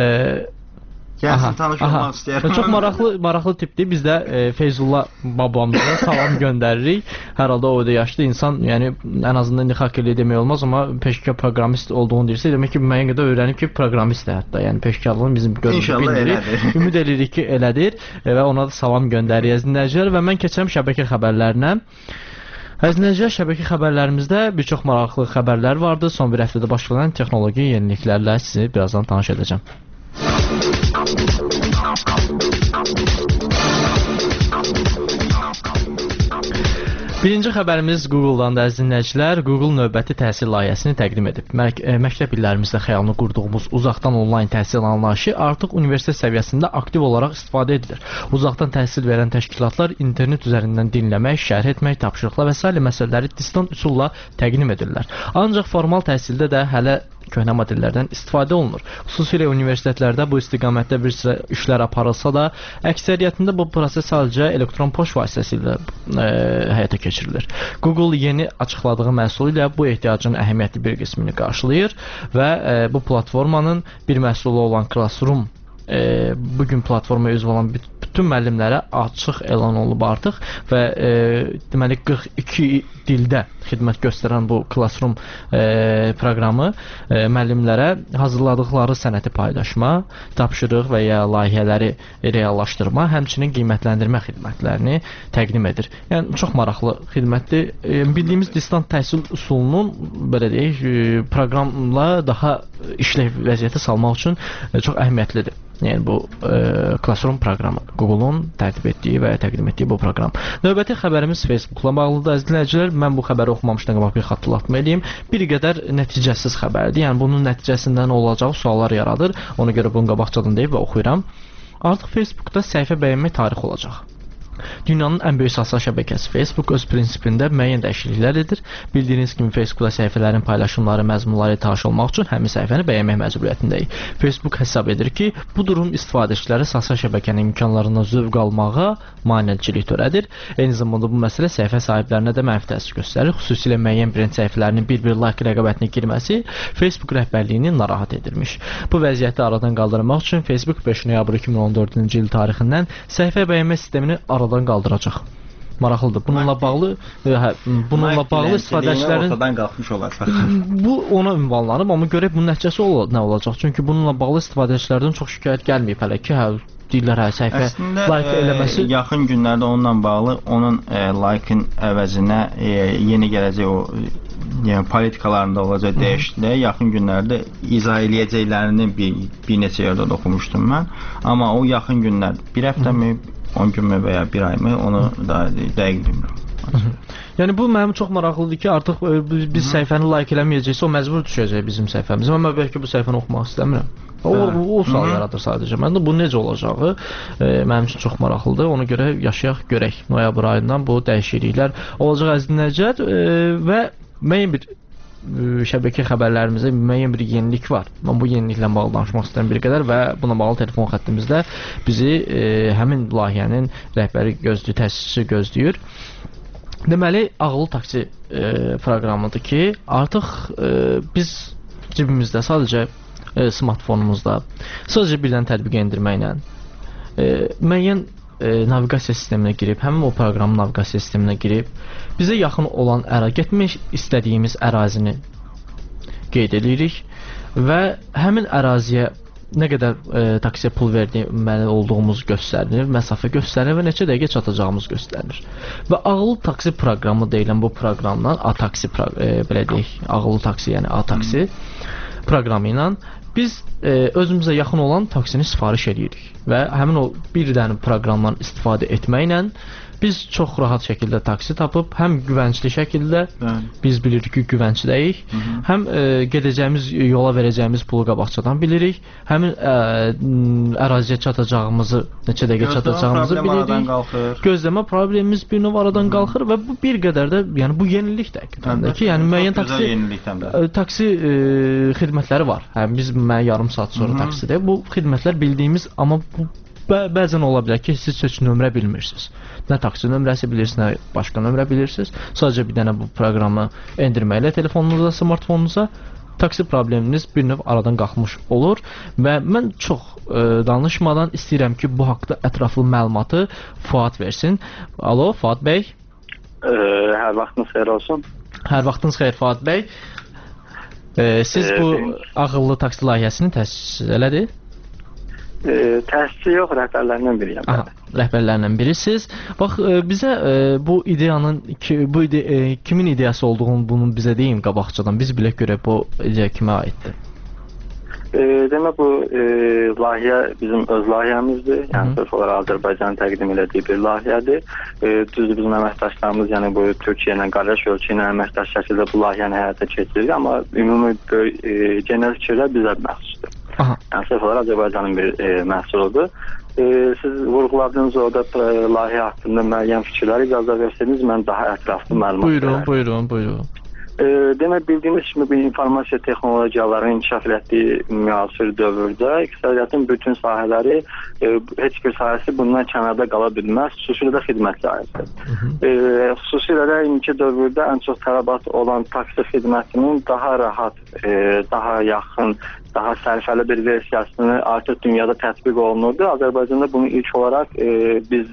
Gəlsin tanış olmaq istəyirəm. Çox maraqlı tipdir. Biz də Feyzullah babamıza salam göndəririk. Hər halda o da yaşlı insan, yəni ən azından indi hakerlik demək olmaz, amma peşəkar proqramist olduğunu deyirsə, demək ki, müəyyən qədər öyrənib ki, proqramistdir hətta. Yəni peşəkarlığını bizim görürük. Ümid edirik ki, elədir və ona da salam göndəririk dinləyicilər və mən keçirəm şəbəkə xəbərlərinə. Əziz şəbəkə xəbərlərimizdə bir çox maraqlı xəbərlər vardı. Son bir həftədə baş verən texnoloji yeniliklərlə sizi birazdan tanış edəcəm. Birinci xəbərimiz Google-dan da əziz dinləyicilər. Google növbəti təhsil layihəsini təqdim edib. Məktəb illərimizdə xəyalını qurduğumuz uzaqdan onlayn təhsil anlayışı artıq universitet səviyyəsində aktiv olaraq istifadə edilir. Uzaqdan təhsil verən təşkilatlar internet üzərindən dinləmək, şərh etmək, tapşırıqlar və s. məsələləri distant üsulla təqdim edirlər. Ancaq formal təhsildə də hələ köhnə modellərdən istifadə olunur. Xüsusilə universitetlərdə bu istiqamətdə bir sıra işlər aparılsa da, əksəriyyətində bu proses sadəcə elektron poçt vasitəsilə həyata keçirilir. Google yeni açıqladığı məhsulu ilə bu ehtiyacın əhəmiyyətli bir qismini qarşılayır və bu platformanın bir məhsulu olan Classroom bugün platformaya üzv olan bütün müəllimlərə açıq elan olunub artıq və deməli 42 dildə xidmət göstərən bu Classroom proqramı müəllimlərə hazırladıqları sənəti paylaşma, tapşırıq və ya layihələri reallaşdırma, həmçinin qiymətləndirmə xidmətlərini təqdim edir. Yəni çox maraqlı xidmətdir. Bildiyimiz distant təhsil üsulunun belə deyək, proqramla daha işləv vəziyyətə salmaq üçün çox əhəmiyyətlidir. Yəni bu Classroom proqramı, Google-un tərtib etdiyi və təqdim etdiyi bu proqram. Növbəti xəbərimiz Facebook-la bağlıdır. Əziz dinləyicilər, mən bu xəbəri oxumamışdan qabaq bir xatırlatma edeyim. Bir qədər nəticəsiz xəbərdir. Yəni bunun nəticəsində nə olacağı suallar yaradır. Ona görə bunu qabaqcadan deyib və oxuyuram. Artıq Facebookda səhifə bəyənmək tarixi olacaq. Dünyanın ən böyük sosial şəbəkəsi Facebook öz prinsipində müəyyən dəyişikliklər edir. Bildiyiniz kimi Facebookda səhifələrin paylaşımları, məzmunları tanış olmaq üçün həmin səhifəni bəyənmək məcburiyyətindəyik. Facebook hesab edir ki, bu durum istifadəçiləri sosial şəbəkənin imkanlarından zövq almağa maneçilik törədir. Eyni zamanda bu məsələ səhifə sahiblərinə də mənfi təsir göstərir. Xüsusilə müəyyən brend səhifələrinin bir-bir like rəqabətinə girməsi Facebook rəhbərliyini narahat edirmiş. Bu vəziyyəti aradan qaldırmaq üçün Facebook 5 noyabr 2014-cü il tarixindən səhifə bəyənmə sistemini aradan qaldıracaq. Maraqlıdır. Bununla bağlı istifadəçilərin ortadan qalxmış olarsa. Bu ona ünvanlanıb, amma görək bunun nəticəsi nə olacaq? Çünki bununla bağlı istifadəçilərdən çox şikayət gəlməyib hələ ki, deyirlər səhifə like eləməsi. Yaxın günlərdə onunla bağlı onun like-ın əvəzinə yeni gələcək o yəni politikalarında olacaq dəyişikliklər yaxın günlərdə izah eləyəcəklərini bir neçə yerdə oxumuşdum mən. Amma o yaxın günlər bir həftəmi, 10 günmü və ya bir ayımı onu da dəqiq bilmirəm. Yəni bu mənim çox maraqlıdır ki, artıq biz səhifəni like eləməyəcəksə, o məcbur düşəcək bizim səhifəmizə. Amma bəlkə bu səhifəni oxumaq istəmirəm. O sual yaradır sadəcə. Məndə bu necə olacağı mənim üçün çox maraqlıdır. Ona görə yaşayaq, görək. Noyabr ayından bu dəyişikliklər olacaq əziz dinləyicilər və müəyyən bir şəbəkə xəbərlərimizdə müəyyən bir yenilik var. Mən bu yeniliklə bağlı danışmaq istəyirəm bir qədər və buna bağlı telefon xəttimizdə bizi həmin layihənin rəhbəri gözləyir, təsisçisi gözləyir. Deməli, ağıllı taksi proqramıdır ki, artıq biz cibimizdə sadəcə smartfonumuzda sadəcə bir dənə tətbiq endirməklə müəyyən naviqasiya sisteminə girib, həmin o proqramın naviqasiya sisteminə girib, bizə yaxın olan getmək istədiyimiz ərazini qeyd edirik və həmin əraziyə nə qədər taksiyə pul verməli olduğumuz göstərilir, məsafə göstərilir və neçə dəqiqə çatacağımız göstərilir. Və ağıllı taksi proqramı deyilən bu proqramdan A-taksi belə deyək, ağıllı taksi, yəni A-taksi proqramı ilə biz özümüzə yaxın olan taksini sifariş edirik və həmin o bir dənə proqramdan istifadə etməklə biz çox rahat şəkildə taksi tapıb, həm güvəncli şəkildə biz bilirik ki, güvəncdəyik, həm gedəcəyimiz yola verəcəyimiz pulu qabaqcadan bilirik, həmin əraziyə çatacağımızı, neçə dəqiqə çatacağımızı bilirik. Gözləmə problemimiz bir növ aradan qalxır və bu bir qədər də, yəni bu yenilik də həqiqətən də ki, yəni müəyyən taksi xidmətləri var. Həm biz yarım saat sonra taksidə bu xidmətlər bildiyimiz, amma bu bəzən ola bilər ki, siz heç nömrə bilmirsiniz. Nə taksi nömrəsi bilirsiniz, nə başqa nömrə bilirsiniz. Sadəcə bir dənə bu proqramı endirməklə telefonunuza, smartfonunuza taksi probleminiz bir növ aradan qalxmış olur və mən çox danışmadan istəyirəm ki, bu haqda ətraflı məlumatı Fuad versin. Alo, Fuad bəy. Hər vaxtınız xeyir olsun. Hər vaxtınız xeyir, Fuad bəy. Siz bu ağıllı taksi layihəsini təsis elədi? Təsisçi yox, rəhbərlərindən biriyəm. Rəhbərlərindən birisiz. Bax, bizə bu ideyanın, kimin ideyası olduğunu bunu bizə deyin qabaqcadan. Biz bilək görək bu ideya kimə aiddir. Demək bu layihə bizim öz layihəmizdir. Yəni sırf olaraq Azərbaycanın təqdim elədiyi bir layihədir. Düzdür, bizim əməkdaşlarımız, yəni bu Türkiyə ilə qardaş ölkə ilə əməkdaş şəkildə bu layihəni həyata keçiririk, amma ümumi genel fikirlər bizə məxsusdur. Yəni sırf olaraq Azərbaycanın bir məhsuludur. Siz vurğuladığınız orada layihə haqqında müəyyən fikirləri icazə verseniz, mən daha ətraflı məlumat verərəm. Buyurun. Demək, bildiyimiz kimi bir informasiya texnologiyalarının inkişaf etdiyi müasir dövrdə iqtisadiyyatın bütün sahələri, heç bir sahəsi bundan kənarda qala bilməz, xüsusilə də xidmət sahəsi. Xüsusilə də indiki dövrdə ən çox tələbat olan taksi xidmətinin daha rahat, daha yaxın, daha sərfəli bir versiyasını artıq dünyada tətbiq olunurdu. Azərbaycanda bunu ilk olaraq biz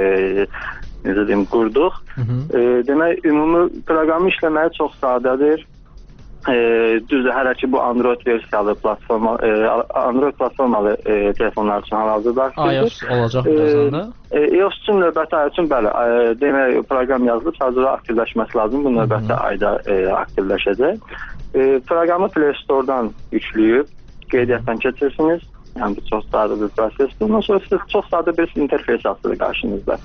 necə deyim, qurduq. Demək, ümumi proqramı işləməyi çox sadədir. Düzdür, hələ ki bu Android versiyalı Android platformalı telefonlar üçün hal-hazırda aktivdir. iOS olacaq birazdan da? iOS üçün növbəti ay üçün bəli, demək, proqram yazılıb, sadəcə aktivləşməsi lazım. Bu növbəti ayda aktivləşəcək. Proqramı Play Store-dan yükləyib, qeydiyyatdan keçirsiniz. Yəni bu çox sadə bir prosesdir. Ondan sonra siz çox sadə bir interfeys açılır qarşınızda.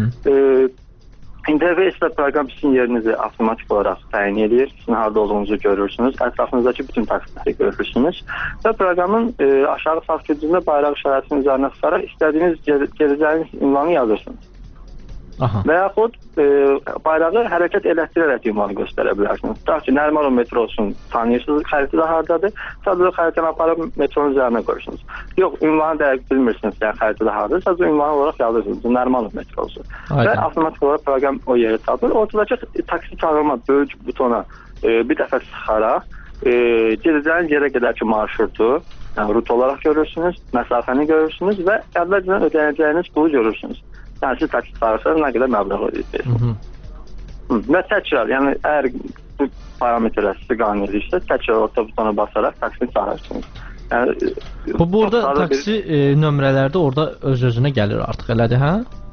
İnterfeysdə proqram sizin yerinizi avtomatik olaraq təyin edir. Sizin harada olduğunuzu görürsünüz. Ətrafınızdakı bütün taksiləri görürsünüz. Və proqramın aşağı sağ küncündə bayraq işarəsinin üzərinə çıxaraq istədiyiniz gedəcəyiniz ünvanı yazırsınız. Və yaxud bayrağı hərəkət elətdirərək ünvanı göstərə bilərsiniz. Tutaq ki, Nərimanov metro olsun, tanıyırsınız, xəritədə haradadır. Sadəcə xəritəni aparıb metronun üzərinə qoyursunuz. Yox, ünvanı dəqiq bilmirsiniz, yəni xəritədə haradadır. Sadəcə ünvanı olaraq yazırsınız, Nərimanov metro olsun. Və avtomatik olaraq proqram o yeri tapır. Ortadakı taksi çağırma böyük butona bir dəfə sıxaraq gedəcəyiniz yerə qədərki marşrutu, yəni rut olaraq görürsünüz, məsafəni görürsünüz və əvvəlcədən ödənəcəyiniz pulu görürsünüz. Yəni siz taksi çağırsanız nə qədər məbləğ ödəyəcəksiniz. Və təkrar, yəni əgər bu parametrlər sizi qane edirsə, təkrar orta butona basaraq taksini çağırırsınız. Yəni burada taksi nömrələrdə orada öz-özünə gəlir artıq, elədir, hə?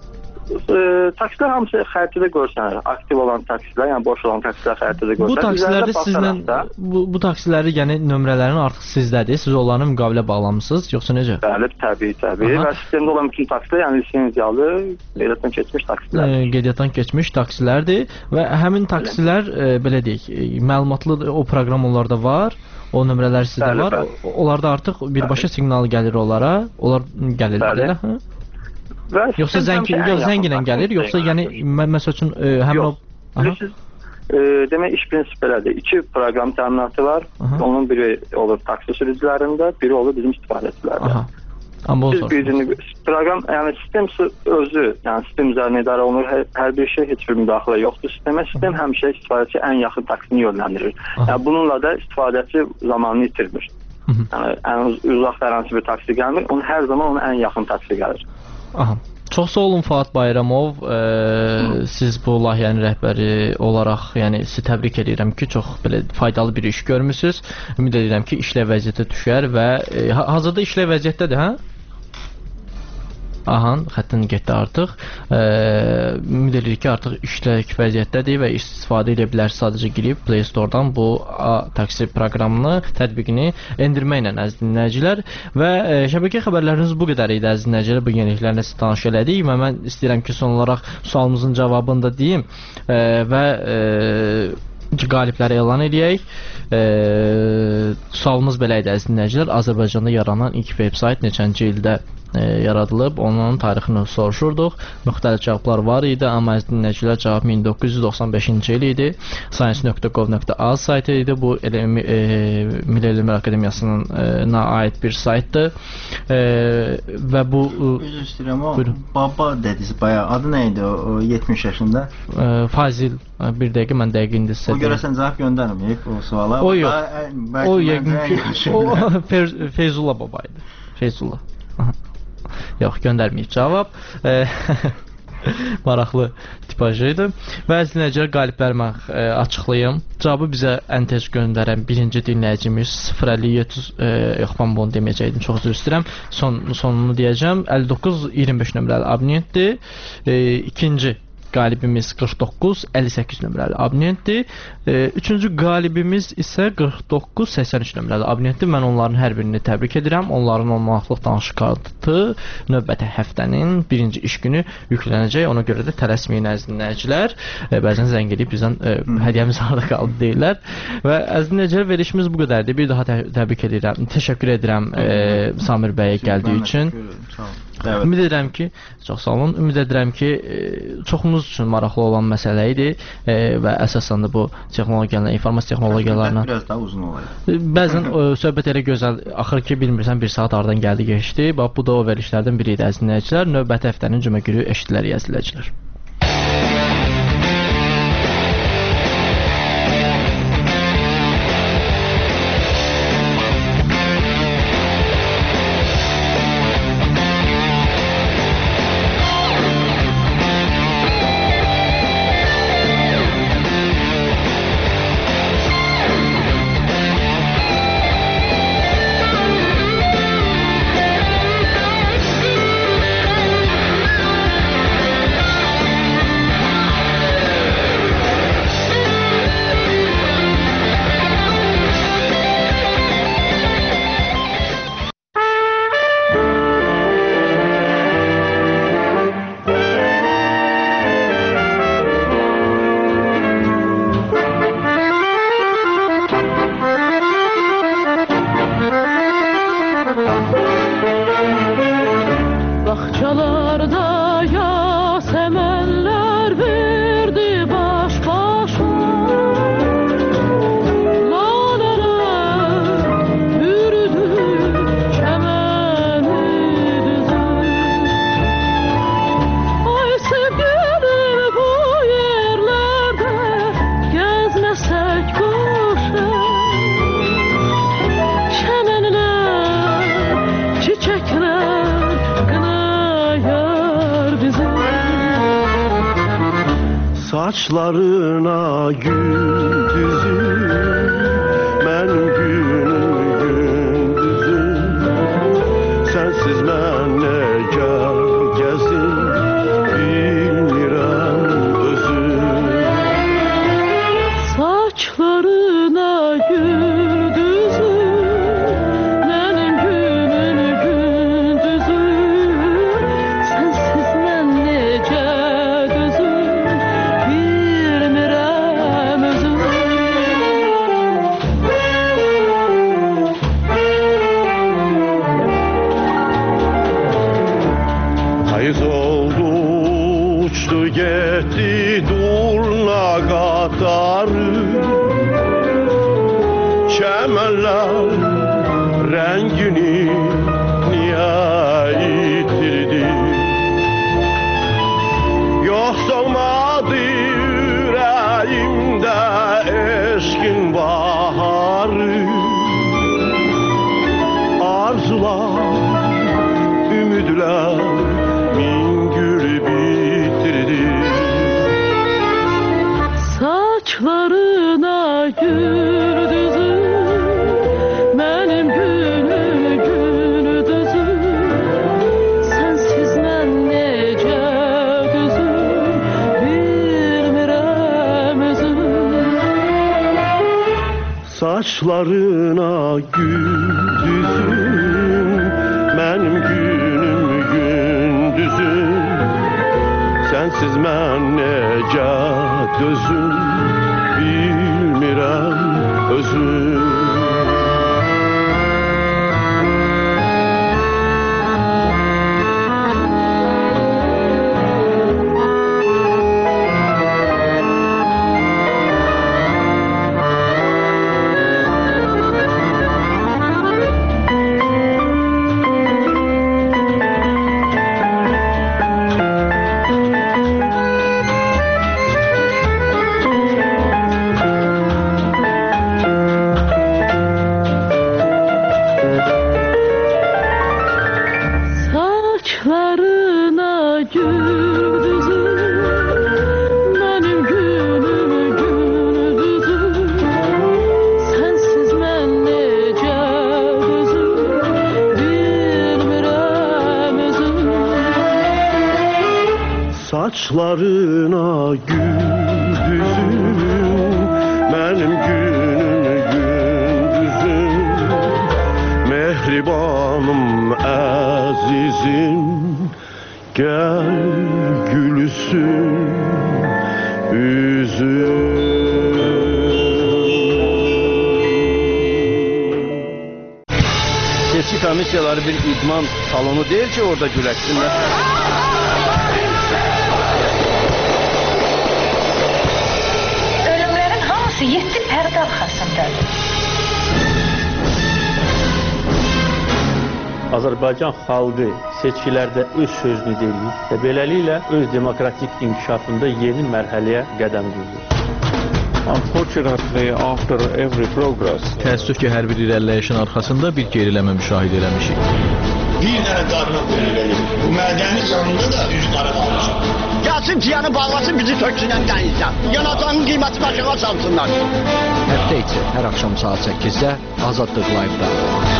taksilər hamısı xəritədə görsənir. Aktiv olan taksilər, yəni boş olan taksilər xəritədə görsənir. Bu taksilərdə sizlə bu taksiləri, yəni nömrələrin artıq sizdədir. Siz onlarla müqavilə bağlamısınız, yoxsa necə? Bəli, təbii. Və sistemdə olan bütün taksilər, yəni lisenziyalı, qeydiyyatdan keçmiş taksilərdir. Qeydiyyatdan keçmiş taksilərdir və həmin taksilər belə deyək, məlumatlı o proqram onlarda var. O nömrələr sizdə var. Onlarda artıq birbaşa siqnalı gəlir onlara. Onlar gəlir belə, hə? Yoxsa zənginlə gəlir, yoxsa yəni məsəl üçün həmin o demək iş prinsipi belədir. 2 proqram təminatı var. Onun biri olur taksi sürücülərində, biri olur bizim istifadəçilərdə. Proqram, yəni sistem özü, yəni sistem üzərinə idarə olunur. Hər bir şey, heç bir müdaxilə yoxdur sistemə. Sistem həmişə istifadəçi ən yaxın taksini yönləndirir. Yəni bununla da istifadəçi zamanını itirmir. Yəni ən uzaq hər bir taksi gəlmir, hər zaman onun ən yaxın taksi gəlir. Aha. Çox sağ olun Fuad Bayramov. Siz bu layihənin rəhbəri olaraq, yəni sizi təbrik edirəm ki, çox belə faydalı bir iş görmüsüz. Ümid edirəm ki, işləv vəziyyətə düşər və hazırda işləv vəziyyətdədir, hə? Aha, xəttin getdi artıq. Ümid edirik ki, artıq işlək vəziyyətdədir və istifadə edə bilər. Sadəcə girib Play Store-dan bu taksi proqramını, tətbiqini endirməklə əziz dinləyicilər. Və şəbəkə xəbərləriniz bu qədər idi əziz dinləyicilər. Bu yeniliklərlə sizə tanış elədik və mən istəyirəm ki, son olaraq sualımızın cavabını da deyim və qalibləri elan edək. Sualımız belə idi əziz dinləyicilər. Azərbaycanda yaranan ilk veb-sayt neçənci ildə yaradılıb, onun tarixini soruşurduq. Müxtəlif cavablar var idi, amma əziz dinləyicilər cavab 1995-ci il idi. Science.gov.az saytı idi. Bu Milli Elmlər Akademiyasının aid bir saytdır. Və bu üzr istəyirəm, o baba dediniz bayaq. Adı nə idi o 70 yaşında? Fazil. Bir dəqiqə, mən dəqiq indi sizə. O görəsən cavab göndərməyib o suala. O yox. O yəqin ki Feyzullah baba idi. Feyzullah. Yox, göndərməyib cavab. Maraqlı tipajı idi. Və əziz dinləyicilər, qalibləri mən açıqlayım. Cavabı bizə ən tez göndərən birinci dinləyicimiz 057 yox, mən bunu deməyəcəkdim, çox üzr istəyirəm. Sonunu deyəcəm. 59-25 nömrəli abonentdir. İkinci qalibimiz 49-58 nömrəli abonentdir. Üçüncü qalibimiz isə 49-83 nömrəli abonentdir. Mən onların hər birini təbrik edirəm. Onların 10 manatlıq danışıq kartı növbəti həftənin birinci iş günü yüklənəcək. Ona görə də tələsməyin əziz dinləyicilər. Bəzən zəng edib bizdən hədiyyəmiz harada qaldı deyirlər. Və əziz dinləyicilər, verilişimiz bu qədərdir. Bir daha təbrik edirəm. Təşəkkür edirəm Samir bəyə gəldiyi üçün. Ümid edirəm ki, çox sağ olun. Ümid edirəm ki, çoxumuz üçün maraqlı olan məsələ idi və əsasən də bu texnologiyalarla, informasiya texnologiyalarla biraz daha uzun olar. Bəzən söhbət elə gözəl axır ki, bilmirsən 1 saat aradan gəldi keçdi. Bax bu da o verilişlərdən biri idi əziz dinləyicilər. Növbəti həftənin cümə günü eşidilər əziz dinləyicilər. Saçlarına gül düzüm, mənim günüm gündüzüm. Sensiz mən nə gəzdim, Saçlarına güldüzü, benim günüm gündüzü, sensiz ben nece düzüm, bilmirəm özüm. Hayız oldu, uçtu gitti durna qatarı. Çəmənlər rəngini niyə itirdi? Yoxsa olmadı ürəyimdə eşqin baharı. Arzular, ümidlər min gül bitirdi. Saçlarına güldüzü, benim günüm gündüzü, sensiz ben nece düzüm, bilmirəm özüm. Saçlarına güldüzüm, benim günüm gündüzüm, sensiz mən necə dözüm, bilmirəm özüm. Saçlarına güldüzü, benim günüm gündüzü, sensiz ben nece düzüm, bilmirəm özüm. Saçlarına güldüzüm, benim günüm gündüzüm, mehribanım azizim, gel gülsün üzüm. Seçki komissiyaları bir idman salonu değil ki orada güleşsinler. Ölümlerin hamısı 7 pərdə arxasındadır. Azərbaycan xalqı seçkilərdə öz sözünü deyir və beləliklə öz demokratik inkişafında yeni mərhələyə qədəm qoyur. Unfortunately, after every progress, təəssüf ki, hər bir irəliləyişin arxasında bir geriləmə müşahidə eləmişik. Bir dənə qarnıq veriləyim. Bu mədəni canında da üz qara qalmışıq. Gəlsin ciyanı bağlasın, bizi töksünən dənizdən. Yanacağının qiyməti aşağı salsınlar. Həftə içi hər axşam saat 8-də Azadlıq Live-da.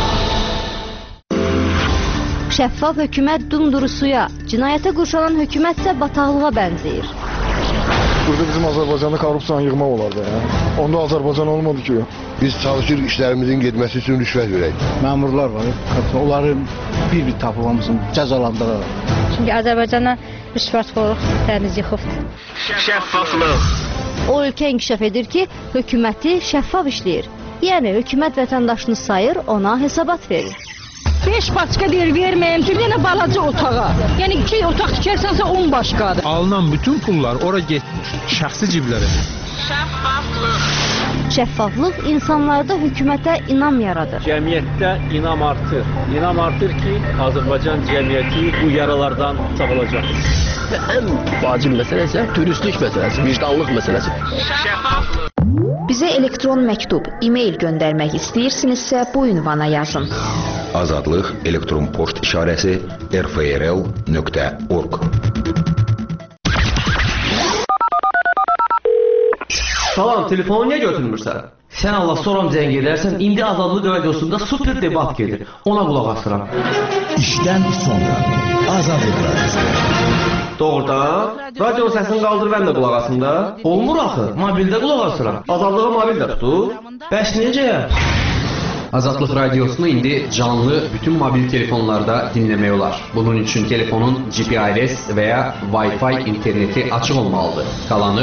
Şəffaf hökumət dumdurusuya, cinayətə qurşanan hökumət isə bataqlığa bənzəyir. Burada bizim Azərbaycanda korrupsiyanı yığmaq olardı. Onda Azərbaycan olmadı ki. Biz çalışırıq işlərimizin getməsi üçün rüşvət verək. Məmurlar var, onların bir-bir tapılmamızın cəzalandıraraq. Çünki Azərbaycana rüşvətxorluq dəniz yıxıbdır. Şəffaflıq. O ölkə inkişaf edir ki, hökuməti şəffaf işləyir. Yəni hökumət vətəndaşını sayır, ona hesabat verir. 5 başqa deyir verməyim, bir dənə balaca otağa. Yəni 2 otaq tikərsənsə 10 başqadır. Alınan bütün pullar ora getmir, şəxsi ciblərə. Şəffaflıq. Şəffaflıq insanlarda hökumətə inam yaradır. Cəmiyyətdə inam artır. İnam artır ki, Azərbaycan cəmiyyəti bu yaralardan sağalacaq. Və ən vacib məsələ isə dürüstlük məsələsi, vicdanlıq məsələsi. Şəffaflıq. Bizə elektron məktub, e-mail göndərmək istəyirsinizsə bu ünvana yazın. Azadlıq elektron poçt işarəsi rfrl.org. Salam, telefonu niyə götürmürsən? Sən Allah soram zəng edərsən, indi Azadlıq radiosunda super debat gedir. Ona qulaq asıram. İşdən sonra Azadlıq radiosu. Doğrudan. Radionun səsini qaldır, mən də qulaq asım da. Olmur axı. Mobildə qulaq asıram. Azadlığı mobildə tutur. Bəs necə? Azadlıq radiosunu indi canlı bütün mobil telefonlarda dinləmək olar. Bunun üçün telefonun GPRS və ya Wi-Fi interneti açıq olmalıdır. Qalanı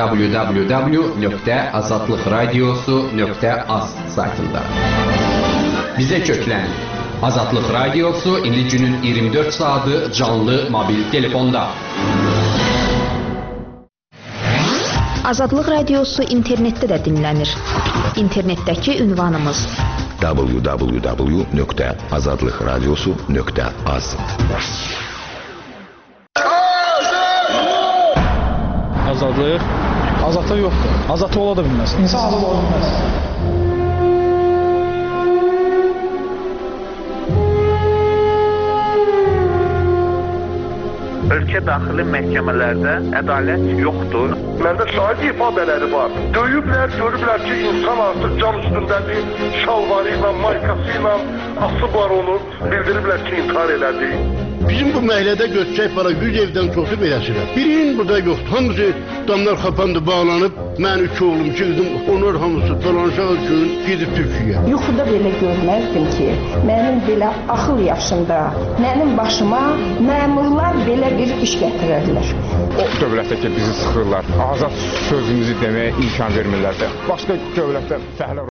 www.azadlıqradiosu.az saytında. Bizə köklən. Azadlıq radiosu indi günün 24 saatı canlı mobil telefonda. Azadlıq radiosu internetdə də dinlənir. İnternetdəki ünvanımız www.azadlıqradiosu.az. Azadlıq? Azadlıq yoxdur. Azadlıq ola da bilməz. İnsan azad ola bilməz. Ölkə daxili məhkəmələrdə ədalət yoxdur. Məndə şahid ifadələri var. Döyüblər, görüblər ki, insan artıq cam üstündədir, şalvarı ilə, maykası ilə asıb var onu, bildiriblər ki, intihar elədi. Bizim bu məhəllədə götürək para 100 evdən çoxu beləsirlər. Birinin burada yoxdur. Hamısı damlar xapandı, bağlanıb. Mən 2 oğlum, 2 qızım, onlar hamısı dolanışaq üçün gedib Türkiyəyə. Yuxuda belə görməzdim ki, mənim belə axıl yaşında, mənim başıma məmurlar belə bir iş gətirərlər. O dövlətdə ki, bizi sıxırlar, azad sözümüzü deməyə imkan vermirlər də. Başqa dövlətdə fəhlə